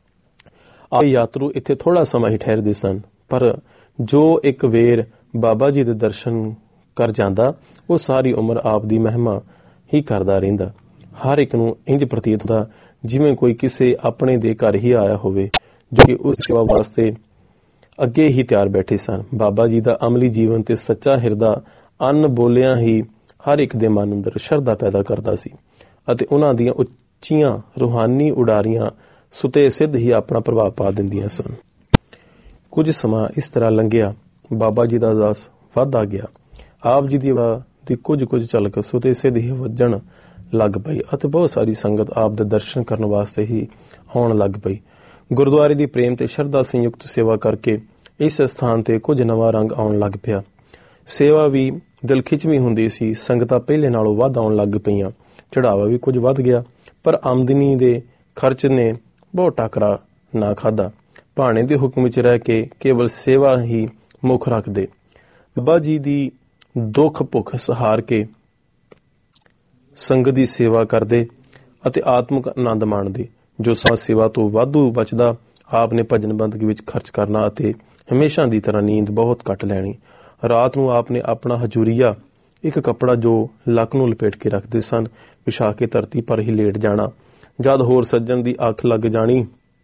ਆਏ ਯਾਤਰੂ ਇੱਥੇ ਥੋੜਾ ਸਮਾਂ ਹੀ ਠਹਿਰਦੇ ਸਨ, ਪਰ ਜੋ ਇੱਕ ਵੇਰ ਬਾਬਾ ਜੀ ਦੇ ਦਰਸ਼ਨ ਕਰ ਜਾਂਦਾ ਉਹ ਸਾਰੀ ਉਮਰ ਆਪ ਦੀ ਮਹਿਮਾ ਹੀ ਕਰਦਾ ਰਹਿੰਦਾ। ਹਰ ਇੱਕ ਨੂੰ ਇੰਜ ਪ੍ਰਤੀਤ ਹੁੰਦਾ ਜਿਵੇਂ ਕੋਈ ਕਿਸੇ ਆਪਣੇ ਦੇ ਘਰ ਹੀ ਆਇਆ ਹੋਵੇ, ਜੋ ਕਿ ਉਸ ਸੇਵਾ ਵਾਸਤੇ ਅੱਗੇ ਹੀ ਤਿਆਰ ਬੈਠੇ ਸਨ। ਬਾਬਾ ਜੀ ਦਾ ਅਮਲੀ ਜੀਵਨ ਤੇ ਸੱਚਾ ਹਿਰਦਾ ਅੰਨ ਬੋਲਿਆਂ ਹੀ ਹਰ ਇੱਕ ਦੇ ਮਨ ਅੰਦਰ ਸ਼ਰਧਾ ਪੈਦਾ ਕਰਦਾ ਸੀ ਅਤੇ ਉਹਨਾਂ ਦੀਆਂ ਉੱਚੀਆਂ ਰੂਹਾਨੀ ਉਡਾਰੀਆਂ ਸੁਤੇ ਸਿੱਧ ਹੀ ਆਪਣਾ ਪ੍ਰਭਾਵ ਪਾ ਦਿੰਦੀਆਂ ਸਨ। ਕੁਝ ਸਮਾਂ ਇਸ ਤਰ੍ਹਾਂ ਲੰਘਿਆ। ਬਾਬਾ ਜੀ ਦਾ ਦਾਸ ਵੱਧਦਾ ਗਿਆ। ਆਪ ਜੀ ਦੀ ਦੀ ਕੁਝ ਕੁਝ ਝਲਕ ਸੁਤੇ ਸਿੱਧ ਹੀ ਵੱਜਣ ਲੱਗ ਪਈ ਅਤੇ ਬਹੁਤ ਸਾਰੀ ਸੰਗਤ ਆਪ ਦੇ ਦਰਸ਼ਨ ਕਰਨ ਵਾਸਤੇ ਹੀ ਆਉਣ ਲੱਗ ਪਈ। ਗੁਰਦੁਆਰੇ ਦੀ ਪ੍ਰੇਮ ਤੇ ਸ਼ਰਧਾ ਸੰਯੁਕਤ ਸੇਵਾ ਕਰਕੇ ਇਸ ਸਥਾਨ ਤੇ ਕੁਝ ਨਵਾਂ ਰੰਗ ਆਉਣ ਲੱਗ ਪਿਆ। ਸੇਵਾ ਵੀ ਦਿਲ ਖਿੱਚਵੀਂ ਹੁੰਦੀ ਸੀ। ਸੰਗਤਾਂ ਪਹਿਲੇ ਨਾਲੋਂ ਵੱਧ ਆਉਣ ਲੱਗ ਪਈਆਂ। ਚੜਾਵਾ ਵੀ ਕੁਝ ਵੱਧ ਗਿਆ, ਪਰ ਆਮਦਨੀ ਦੇ ਖਰਚ ਨੇ ਬਹੁਤ ਟਾਕਰਾ ਨਾ ਖਾਧਾ। ਭਾਣੇ ਦੇ ਹੁਕਮ ਵਿੱਚ ਰਹਿ ਕੇ ਕੇਵਲ ਸੇਵਾ ਹੀ ਮੁੱਖ ਰੱਖਦੇ। ਬਾਬਾ ਜੀ ਦੀ ਦੁੱਖ ਭੁੱਖ ਸਹਾਰ ਕੇ ਸੰਗਤ ਦੀ ਸੇਵਾ ਕਰਦੇ ਅਤੇ ਆਤਮਿਕ ਆਨੰਦ ਮਾਣਦੇ। ਜੋ ਸਮਾਂ ਸੇਵਾ ਤੋਂ ਵਾਧੂ ਬਚਦਾ ਆਪ ਨੇ ਭਜਨ ਬੰਦਗੀ ਵਿੱਚ ਖਰਚ ਕਰਨਾ ਅਤੇ ਹਮੇਸ਼ਾ ਦੀ ਤਰ੍ਹਾਂ ਨੀਂਦ ਬਹੁਤ ਘੱਟ ਲੈਣੀ। ਰਾਤ ਨੂੰ ਆਪ ਨੇ ਆਪਣਾ ਹਜੂਰੀਆ, ਇੱਕ ਕੱਪੜਾ ਜੋ ਲੱਕ ਨੂੰ ਲਪੇਟ ਕੇ ਰੱਖਦੇ ਸਨ, ਵਿਛਾ ਕੇ ਧਰਤੀ ਪਰ ਹੀ ਲੇਟ ਜਾਣਾ। ਜਦ ਹੋਰ ਸੱਜਣ ਦੀ ਅੱਖ ਲੱਗ ਜਾਣੀ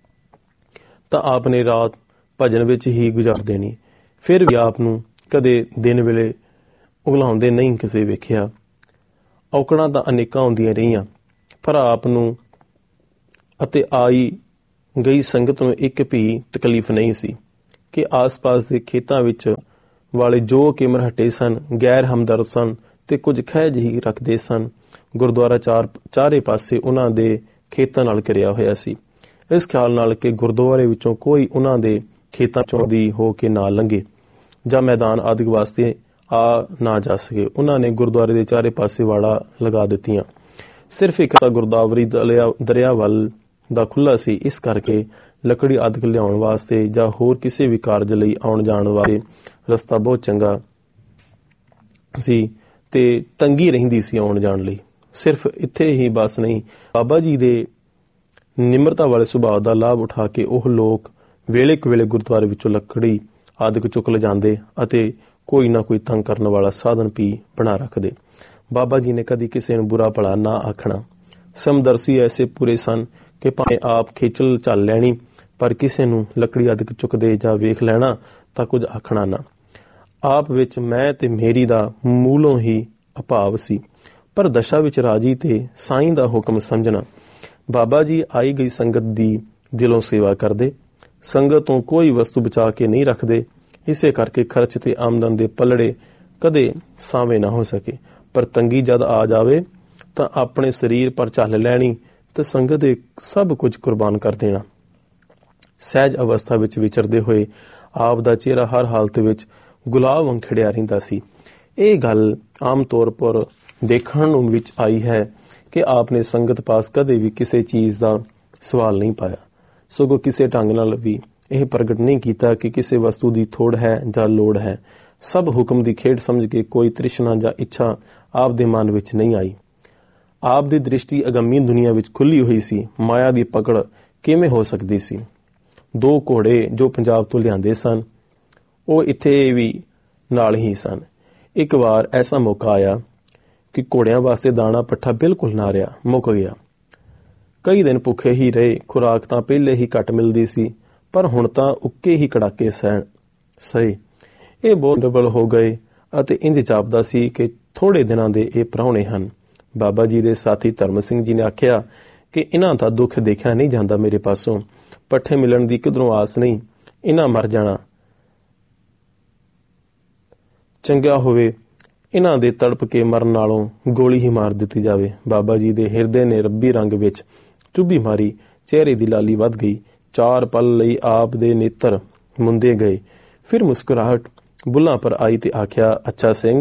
ਤਾਂ ਆਪ ਨੇ ਰਾਤ ਭਜਨ ਵਿੱਚ ਹੀ ਗੁਜ਼ਾਰ ਦੇਣੀ। ਫਿਰ ਵੀ ਆਪ ਨੂੰ ਕਦੇ ਦਿਨ ਵੇਲੇ ਉਗਲਾਉਂਦੇ ਨਹੀਂ ਕਿਸੇ ਵੇਖਿਆ। ਔਕੜਾਂ ਤਾਂ ਅਨੇਕਾਂ ਆਉਂਦੀਆਂ ਰਹੀਆਂ, ਪਰ ਆਪ ਨੂੰ ਅਤੇ ਆਈ ਗਈ ਸੰਗਤ ਨੂੰ ਇੱਕ ਵੀ ਤਕਲੀਫ ਨਹੀਂ ਸੀ ਕਿ ਆਸ-ਪਾਸ ਦੇ ਖੇਤਾਂ ਵਿੱਚ ਵਾਲੇ ਜੋ ਕਿ ਮਰਹੱਟੇ ਸਨ, ਗੈਰ ਹਮਦਰਦ ਸਨ ਤੇ ਕੁਝ ਖਹਿ ਜਿਹੀ ਰੱਖਦੇ ਸਨ। ਗੁਰਦੁਆਰਾ ਚਾਰ ਚਾਰੇ ਪਾਸੇ ਉਹਨਾਂ ਦੇ ਖੇਤਾਂ ਨਾਲ ਘਿਰਿਆ ਹੋਇਆ ਸੀ, ਇਸ ਖਿਆਲ ਨਾਲ ਕਿ ਗੁਰਦੁਆਰੇ ਵਿੱਚੋਂ ਕੋਈ ਉਹਨਾਂ ਦੇ ਖੇਤਾਂ ਚੋਂ ਦੀ ਹੋ ਕੇ ਨਾ ਲੰਘੇ ਜਾਂ ਮੈਦਾਨ ਆਦਿ ਵਾਸਤੇ ਆ ਨਾ ਜਾ ਸਕੇ। ਉਹਨਾਂ ਨੇ ਗੁਰਦੁਆਰੇ ਦੇ ਚਾਰੇ ਪਾਸੇ ਵਾੜਾ ਲਗਾ ਦਿੱਤੀਆਂ। ਸਿਰਫ ਇੱਕ ਤਾਂ ਗੁਰਦਾਵਰੀ ਦਰਿਆ ਵੱਲ ਦਾ ਖੁੱਲ੍ਹਾ ਸੀ, ਇਸ ਕਰਕੇ ਲੱਕੜੀ ਆਦਿ ਲਿਆਉਣ ਵਾਸਤੇ ਜਾਂ ਹੋਰ ਕਿਸੇ ਵੀ ਕਾਰਜ ਲਈ ਆਉਣ ਜਾਣ ਵਾਸਤੇ ਰਸਤਾ ਬਹੁਤ ਚੰਗਾ ਸੀ ਤੇ ਤੰਗੀ ਰਹਿੰਦੀ ਸੀ ਆਉਣ ਜਾਣ ਲਈ। ਸਿਰਫ ਇੱਥੇ ਹੀ ਬਸ ਨਹੀਂ, ਬਾਬਾ ਜੀ ਦੇ ਨਿਮਰਤਾ ਵਾਲੇ ਸੁਭਾਅ ਦਾ ਲਾਭ ਉਠਾ ਕੇ ਉਹ ਲੋਕ ਵੇਲੇ ਕੁ ਵੇਲੇ ਗੁਰਦੁਆਰੇ ਵਿੱਚੋਂ ਲੱਕੜੀ ਆਦਿ ਚੁੱਕ ਲਿਜਾਂਦੇ ਅਤੇ ਕੋਈ ਨਾ ਕੋਈ ਤੰਗ ਕਰਨ ਵਾਲਾ ਸਾਧਨ ਵੀ ਬਣਾ ਰੱਖਦੇ। ਬਾਬਾ ਜੀ ਨੇ ਕਦੀ ਕਿਸੇ ਨੂੰ ਬੁਰਾ ਭਲਾ ਨਾ ਆਖਣਾ। ਸਮਦਰਸੀ ਐਸੇ ਪੂਰੇ ਸਨ ਕਿ ਭਾਵੇਂ ਆਪ ਖੇਚਲ ਚੱਲ ਲੈਣੀ, ਪਰ ਕਿਸੇ ਨੂੰ ਲੱਕੜੀ ਆਦਿ ਚੁੱਕਦੇ ਜਾਂ ਵੇਖ ਲੈਣਾ ਤਾਂ ਕੁਝ ਆਖਣਾ ਨਾ। ਆਪ ਵਿੱਚ ਮੈਂ ਤੇ ਮੇਰੀ ਦਾ ਮੂਲੋਂ ਹੀ ਅਭਾਵ ਸੀ, ਪਰ ਦਸ਼ਾ ਵਿੱਚ ਰਾਜੀ ਤੇ ਸਾਈਂ ਦਾ ਹੁਕਮ ਸਮਝਣਾ। ਬਾਬਾ ਜੀ ਆਈ ਗਈ ਸੰਗਤ ਦੀ ਦਿਲੋਂ ਸੇਵਾ ਕਰਦੇ, ਸੰਗਤ ਤੋਂ ਕੋਈ ਵਸਤੂ ਬਚਾ ਕੇ ਨਹੀਂ ਰੱਖਦੇ। ਇਸੇ ਕਰਕੇ ਖਰਚ ਤੇ ਆਮਦਨ ਦੇ ਪੱਲੜੇ ਕਦੇ ਸਾਵੇਂ ਨਾ ਹੋ ਸਕੇ, ਪਰ ਤੰਗੀ ਜਦ ਆ ਜਾਵੇ ਤਾਂ ਆਪਣੇ ਸਰੀਰ ਪਰ ਝੱਲ ਲੈਣੀ ਤੇ ਸੰਗਤ ਦੇ ਸਭ ਕੁਝ ਕੁਰਬਾਨ ਕਰ ਦੇਣਾ। ਸਹਿਜ ਅਵਸਥਾ ਵਿੱਚ ਵਿਚਰਦੇ ਹੋਏ ਆਪ ਦਾ ਚਿਹਰਾ ਹਰ ਹਾਲਤ ਵਿੱਚ ਗੁਲਾਬ ਵਾਂਗ ਖਿੜਿਆ ਰਹਿੰਦਾ ਸੀ। ਇਹ ਗੱਲ ਆਮ ਤੌਰ ਪਰ ਦੇਖਣ ਨੂੰ ਵਿੱਚ ਆਈ ਹੈ ਕਿ ਆਪ ਨੇ ਸੰਗਤ ਪਾਸ ਕਦੇ ਵੀ ਕਿਸੇ ਚੀਜ਼ ਦਾ ਸਵਾਲ ਨਹੀਂ ਪਾਇਆ, ਸਗੋਂ ਕਿਸੇ ਢੰਗ ਨਾਲ ਵੀ ਇਹ ਪ੍ਰਗਟ ਨਹੀਂ ਕੀਤਾ ਕਿ ਕਿਸੇ ਵਸਤੂ ਦੀ ਥੋੜ ਹੈ ਜਾਂ ਲੋੜ ਹੈ। ਸਭ ਹੁਕਮ ਦੀ ਖੇਡ ਸਮਝ ਕੇ ਕੋਈ ਤ੍ਰਿਸ਼ਨਾ ਜਾਂ ਇੱਛਾ ਆਪ ਦੇ ਮਨ ਵਿੱਚ ਨਹੀਂ ਆਈ। ਆਪ ਦੀ ਦ੍ਰਿਸ਼ਟੀ ਅਗੰਮੀ ਦੁਨੀਆ ਵਿੱਚ ਖੁੱਲੀ ਹੋਈ ਸੀ। ਮਾਇਆ ਦੀ ਪਕੜ ਕਿਵੇਂ ਹੋ ਸਕਦੀ ਸੀ? ਦੋ ਘੋੜੇ ਜੋ ਪੰਜਾਬ ਤੋਂ ਲਿਆਂਦੇ ਸਨ, ਉਹ ਇੱਥੇ ਵੀ ਨਾਲ ਹੀ ਸਨ। ਇੱਕ ਵਾਰ ਐਸਾ ਮੌਕਾ ਆਇਆ ਕਿ ਘੋੜਿਆਂ ਵਾਸਤੇ ਦਾਣਾ ਪੱਠਾ ਬਿਲਕੁਲ ਨਾ ਰਿਹਾ, ਮੁੱਕ ਗਿਆ। ਕਈ ਦਿਨ ਭੁੱਖੇ ਹੀ ਰਹੇ। ਖੁਰਾਕ ਤਾਂ ਪਹਿਲੇ ਹੀ ਘੱਟ ਮਿਲਦੀ ਸੀ, ਪਰ ਹੁਣ ਤਾਂ ਉੱਕੇ ਹੀ ਕੜਾਕੇ ਸਹਿਣ ਸਹੀ। ਇਹ ਬਹੁਤ ਡਬਲ ਹੋ ਗਏ ਅਤੇ ਇੰਜ ਜਾਪਦਾ ਸੀ ਕਿ ਥੋੜੇ ਦਿਨਾਂ ਦੇ ਇਹ ਪ੍ਰਾਹੁਣੇ ਹਨ। ਬਾਬਾ ਜੀ ਦੇ ਸਾਥੀ ਧਰਮ ਸਿੰਘ ਜੀ ਨੇ ਆਖਿਆ ਕਿ ਇਹਨਾਂ ਦਾ ਦੁੱਖ ਦੇਖਿਆ ਨਹੀਂ ਜਾਂਦਾ ਮੇਰੇ ਪਾਸੋਂ। ਪੱਠੇ ਮਿਲਣ ਦੀ ਕਿਧਰੋਂ ਆਸ ਨਹੀਂ, ਇਹਨਾਂ ਮਰ ਜਾਣਾ। ਚੰਗਾ ਹੋਵੇ ਇਹਨਾਂ ਦੇ ਤੜਪ ਕੇ ਮਰਨ ਨਾਲੋਂ ਗੋਲੀ ਹੀ ਮਾਰ ਦਿੱਤੀ ਜਾਵੇ। ਬਾਬਾ ਜੀ ਦੇ ਹਿਰਦੇ ਨੇ ਰੱਬੀ ਰੰਗ ਵਿੱਚ ਚੁੱਭੀ ਮਾਰੀ, ਚਿਹਰੇ ਦੀ ਲਾਲੀ ਵੱਧ ਗਈ। ਚਾਰ ਪਲ ਲਈ ਆਪ ਦੇ ਨੇਤਰ ਮੁੰਦੇ ਗਏ, ਫਿਰ ਮੁਸਕਰਾਹਟ ਬੁੱਲਾਂ ਪਰ ਆਈ ਤੇ ਆਖਿਆ, ਅੱਛਾ ਸਿੰਘ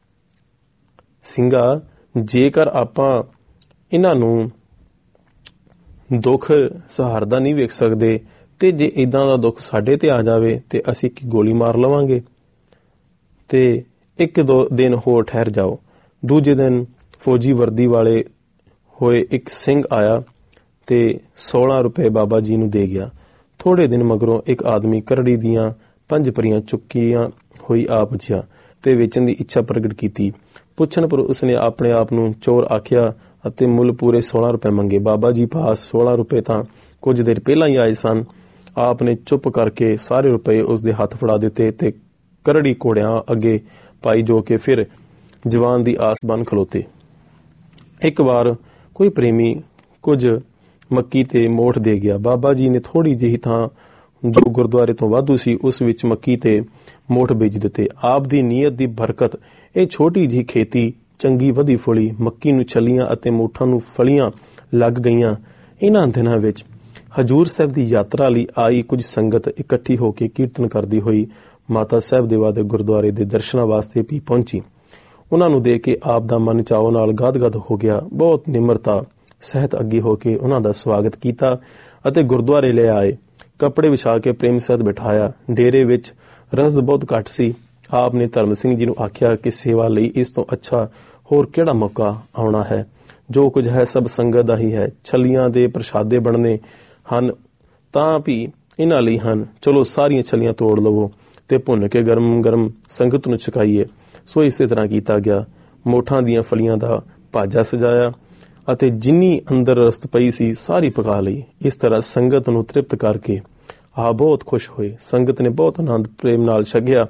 ਸਿੰਘਾ, ਜੇਕਰ ਆਪਾਂ ਇਹਨਾਂ ਨੂੰ ਦੁੱਖ ਸਹਾਰਦਾ ਨਹੀਂ ਵੇਖ ਸਕਦੇ ਤੇ ਜੇ ਇਦਾਂ ਦਾ ਦੁੱਖ ਸਾਡੇ ਤੇ ਆ ਜਾਵੇ ਤੇ ਅਸੀਂ ਕੀ ਗੋਲੀ ਮਾਰ ਲਵਾਂਗੇ? ਤੇ ਇੱਕ ਦੋ ਦਿਨ ਹੋਰ ਠਹਿਰ ਜਾਓ। ਦੂਜੇ ਦਿਨ ਫੌਜੀ ਵਰਦੀ ਵਾਲੇ ਹੋਏ ਇੱਕ ਸਿੰਘ ਆਇਆ ਤੇ ਸੋਲਾਂ ਰੁਪਏ ਬਾਬਾ ਜੀ ਨੂੰ ਦੇ ਗਿਆ। ਥੋੜੇ ਦਿਨ ਮਗਰੋਂ ਇੱਕ ਆਦਮੀ ਕਰੜੀ ਦੀਆਂ ਪੰਜ ਪਰੀਆਂ ਚੁੱਕੀਆਂ ਹੋਈ ਆ ਪੁੱਛਿਆ ਤੇ ਵੇਚਣ ਦੀ ਇੱਛਾ ਪ੍ਰਗਟ ਕੀਤੀ। ਪੁੱਛਣ ਪਰ ਉਸਨੇ ਆਪਣੇ ਆਪ ਨੂੰ ਚੋਰ ਆਖਿਆ ਅਤੇ ਮੁੱਲ ਪੂਰੇ ਸੋਲਾਂ ਰੁਪਏ ਮੰਗੇ। ਬਾਬਾ ਜੀ ਪਾਸ ਸੋਲਾਂ ਰੁਪਏ ਤਾਂ ਕੁਝ ਦੇਰ ਪਹਿਲਾਂ ਹੀ ਆਏ ਸਨ। ਆਪ ਨੇ ਚੁੱਪ ਕਰਕੇ ਸਾਰੇ ਰੁਪਏ ਉਸਦੇ ਹੱਥ ਫੜਾ ਦਿੱਤੇ ਤੇ ਕਰੜੀ ਘੋੜਿਆਂ ਅੱਗੇ ਪਾਈ, ਜੋ ਕਿ ਫਿਰ ਜਵਾਨ ਦੀ ਆਸ ਬਨ ਖਲੋਤੇ। ਇੱਕ ਵਾਰ ਕੋਈ ਪ੍ਰੇਮੀ ਕੁਝ ਮੱਕੀ ਤੇ ਮੋਠ ਦੇ ਗਿਆ। ਬਾਬਾ ਜੀ ਨੇ ਥੋੜੀ ਜਿਹੀ ਥਾਂ ਜੋ ਗੁਰਦੁਆਰੇ ਤੋਂ ਵਾਧੂ ਸੀ ਉਸ ਵਿੱਚ ਮੱਕੀ ਤੇ ਮੋਠ ਬੀਜ ਦਿੱਤੇ। ਆਪ ਦੀ ਨੀਅਤ ਦੀ ਬਰਕਤ ਇਹ ਛੋਟੀ ਜਿਹੀ ਖੇਤੀ ਚੰਗੀ ਵਧੀ ਫੁੱਲੀ। ਮੱਕੀ ਨੂੰ ਛੱਲੀਆਂ ਅਤੇ ਮੋਠਾਂ ਨੂੰ ਫਲੀਆਂ ਲੱਗ ਗਈਆਂ। ਇਹਨਾਂ ਦਿਨਾਂ ਵਿੱਚ ਹਜੂਰ ਸਾਹਿਬ ਦੀ ਯਾਤਰਾ ਲਈ ਆਈ ਕੁਝ ਸੰਗਤ ਇਕੱਠੀ ਹੋ ਕੇ ਕੀਰਤਨ ਕਰਦੀ ਹੋਈ ਮਾਤਾ ਸਾਹਿਬ ਦੇਵਾ ਦੇ ਗੁਰਦੁਆਰੇ ਦੇ ਦਰਸ਼ਨਾਂ ਵਾਸਤੇ ਵੀ ਪਹੁੰਚੀ। ਉਹਨਾਂ ਨੂੰ ਦੇਖ ਕੇ ਆਪ ਦਾ ਮਨ ਚਾਉ ਨਾਲ ਗਦਗਦ ਹੋ ਗਿਆ। ਬਹੁਤ ਨਿਮਰਤਾ ਸਹਿਤ ਅੱਗੇ ਹੋ ਕੇ ਉਹਨਾਂ ਦਾ ਸਵਾਗਤ ਕੀਤਾ ਅਤੇ ਗੁਰਦੁਆਰੇ ਲੈ ਆਏ। ਕੱਪੜੇ ਵਿਛਾ ਕੇ ਪ੍ਰੇਮ ਸਹਿਤ ਬਿਠਾਇਆ। ਡੇਰੇ ਵਿੱਚ ਰਸਦ ਬਹੁਤ ਘੱਟ ਸੀ। ਆਪ ਨੇ ਧਰਮ ਸਿੰਘ ਜੀ ਨੂੰ ਆਖਿਆ ਕਿ ਸੇਵਾ ਲਈ ਇਸ ਤੋਂ ਅੱਛਾ ਹੋਰ ਕਿਹੜਾ ਮੌਕਾ ਆਉਣਾ ਹੈ। ਜੋ ਕੁਝ ਹੈ ਸਭ ਸੰਗਤ ਦਾ ਹੀ ਹੈ। ਛੱਲੀਆਂ ਦੇ ਪ੍ਰਸ਼ਾਦੇ ਬਣਨੇ ਹਨ ਤਾਂ ਵੀ ਇਹਨਾਂ ਲਈ ਹਨ। ਚਲੋ ਸਾਰੀਆਂ ਛੱਲੀਆਂ ਤੋੜ ਲਵੋ ਤੇ ਭੁੰਨ ਕੇ ਗਰਮ ਗਰਮ ਸੰਗਤ ਨੂੰ ਛਕਾਈਏ। ਸੋ ਇਸੇ ਤਰ੍ਹਾਂ ਕੀਤਾ ਗਿਆ। ਮੋਠਾਂ ਦੀਆਂ ਫਲੀਆਂ ਦਾ ਭਾਜਾ ਸਜਾਇਆ ਅਤੇ ਜਿੰਨੀ ਅੰਦਰ ਰਸਤ ਪਈ ਸੀ ਸਾਰੀ ਪਕਾ ਲਈ। ਇਸ ਤਰ੍ਹਾਂ ਸੰਗਤ ਨੂੰ ਤ੍ਰਿਪਤ ਕਰਕੇ ਆਪ ਬਹੁਤ ਖੁਸ਼ ਹੋਏ। ਸੰਗਤ ਨੇ ਬਹੁਤ ਆਨੰਦ ਪ੍ਰੇਮ ਨਾਲ ਛਕਿਆ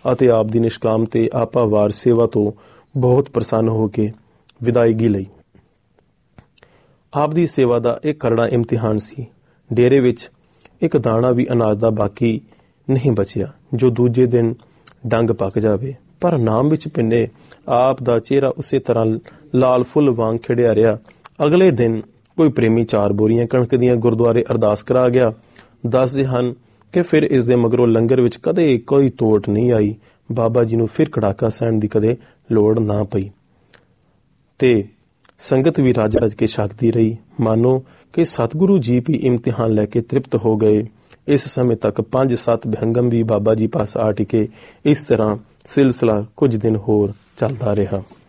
ਅਤੇ ਆਪ ਦੀ ਨਿਸ਼ਕਾਮ ਤੇ ਆਪਾਵਾਰ ਸੇਵਾ ਤੋਂ ਬਹੁਤ ਪ੍ਰਸੰਨ ਹੋ ਕੇ ਵਿਦਾਇਗੀ ਲਈ। ਆਪ ਦੀ ਸੇਵਾ ਦਾ ਇਹ ਕਰੜਾ ਇਮਤਿਹਾਨ ਸੀ। ਡੇਰੇ ਵਿੱਚ ਇੱਕ ਦਾਣਾ ਵੀ ਅਨਾਜ ਦਾ ਬਾਕੀ ਨਹੀਂ ਬਚਿਆ ਜੋ ਦੂਜੇ ਦਿਨ ਡੰਗ ਪੱਕ ਜਾਵੇ। ਪਰ ਨਾਮ ਵਿੱਚ ਪਿੰਨੇ ਆਪ ਦਾ ਚਿਹਰਾ ਉਸੇ ਤਰ੍ਹਾਂ ਲਾਲ ਫੁੱਲ ਵਾਂਗ ਖਿੜਿਆ ਰਿਹਾ। ਅਗਲੇ ਦਿਨ ਕੋਈ ਪ੍ਰੇਮੀ ਚਾਰ ਬੋਰੀਆਂ ਕਣਕ ਦੀਆਂ ਗੁਰਦੁਆਰੇ ਅਰਦਾਸ ਕਰਾ ਗਿਆ। ਦੱਸਦੇ ਹਨ ਕਿ ਫਿਰ ਇਸ ਦੇ ਮਗਰੋਂ ਲੰਗਰ ਵਿੱਚ ਕਦੇ ਕੋਈ ਤੋਟ ਨਹੀਂ ਆਈ। ਬਾਬਾ ਜੀ ਨੂੰ ਫਿਰ ਕੜਾਕਾ ਸਹਿਣ ਦੀ ਕਦੇ ਲੋੜ ਨਾ ਪਈ ਤੇ ਸੰਗਤ ਵੀ ਰੱਜ ਰੱਜ ਕੇ ਛਕਦੀ ਰਹੀ। ਮਾਨੋ ਕਿ ਸਤਿਗੁਰੂ ਜੀ ਵੀ ਇਮਤਿਹਾਨ ਲੈ ਕੇ ਤ੍ਰਿਪਤ ਹੋ ਗਏ। ਇਸ ਸਮੇਂ ਤੱਕ ਪੰਜ ਸੱਤ ਵਿਹੰਗਮ ਵੀ ਬਾਬਾ ਜੀ ਪਾਸ ਆ ਟਿਕੇ। ਇਸ ਤਰ੍ਹਾਂ ਸਿਲਸਿਲਾ ਕੁਝ ਦਿਨ ਹੋਰ ਚੱਲਦਾ ਰਿਹਾ।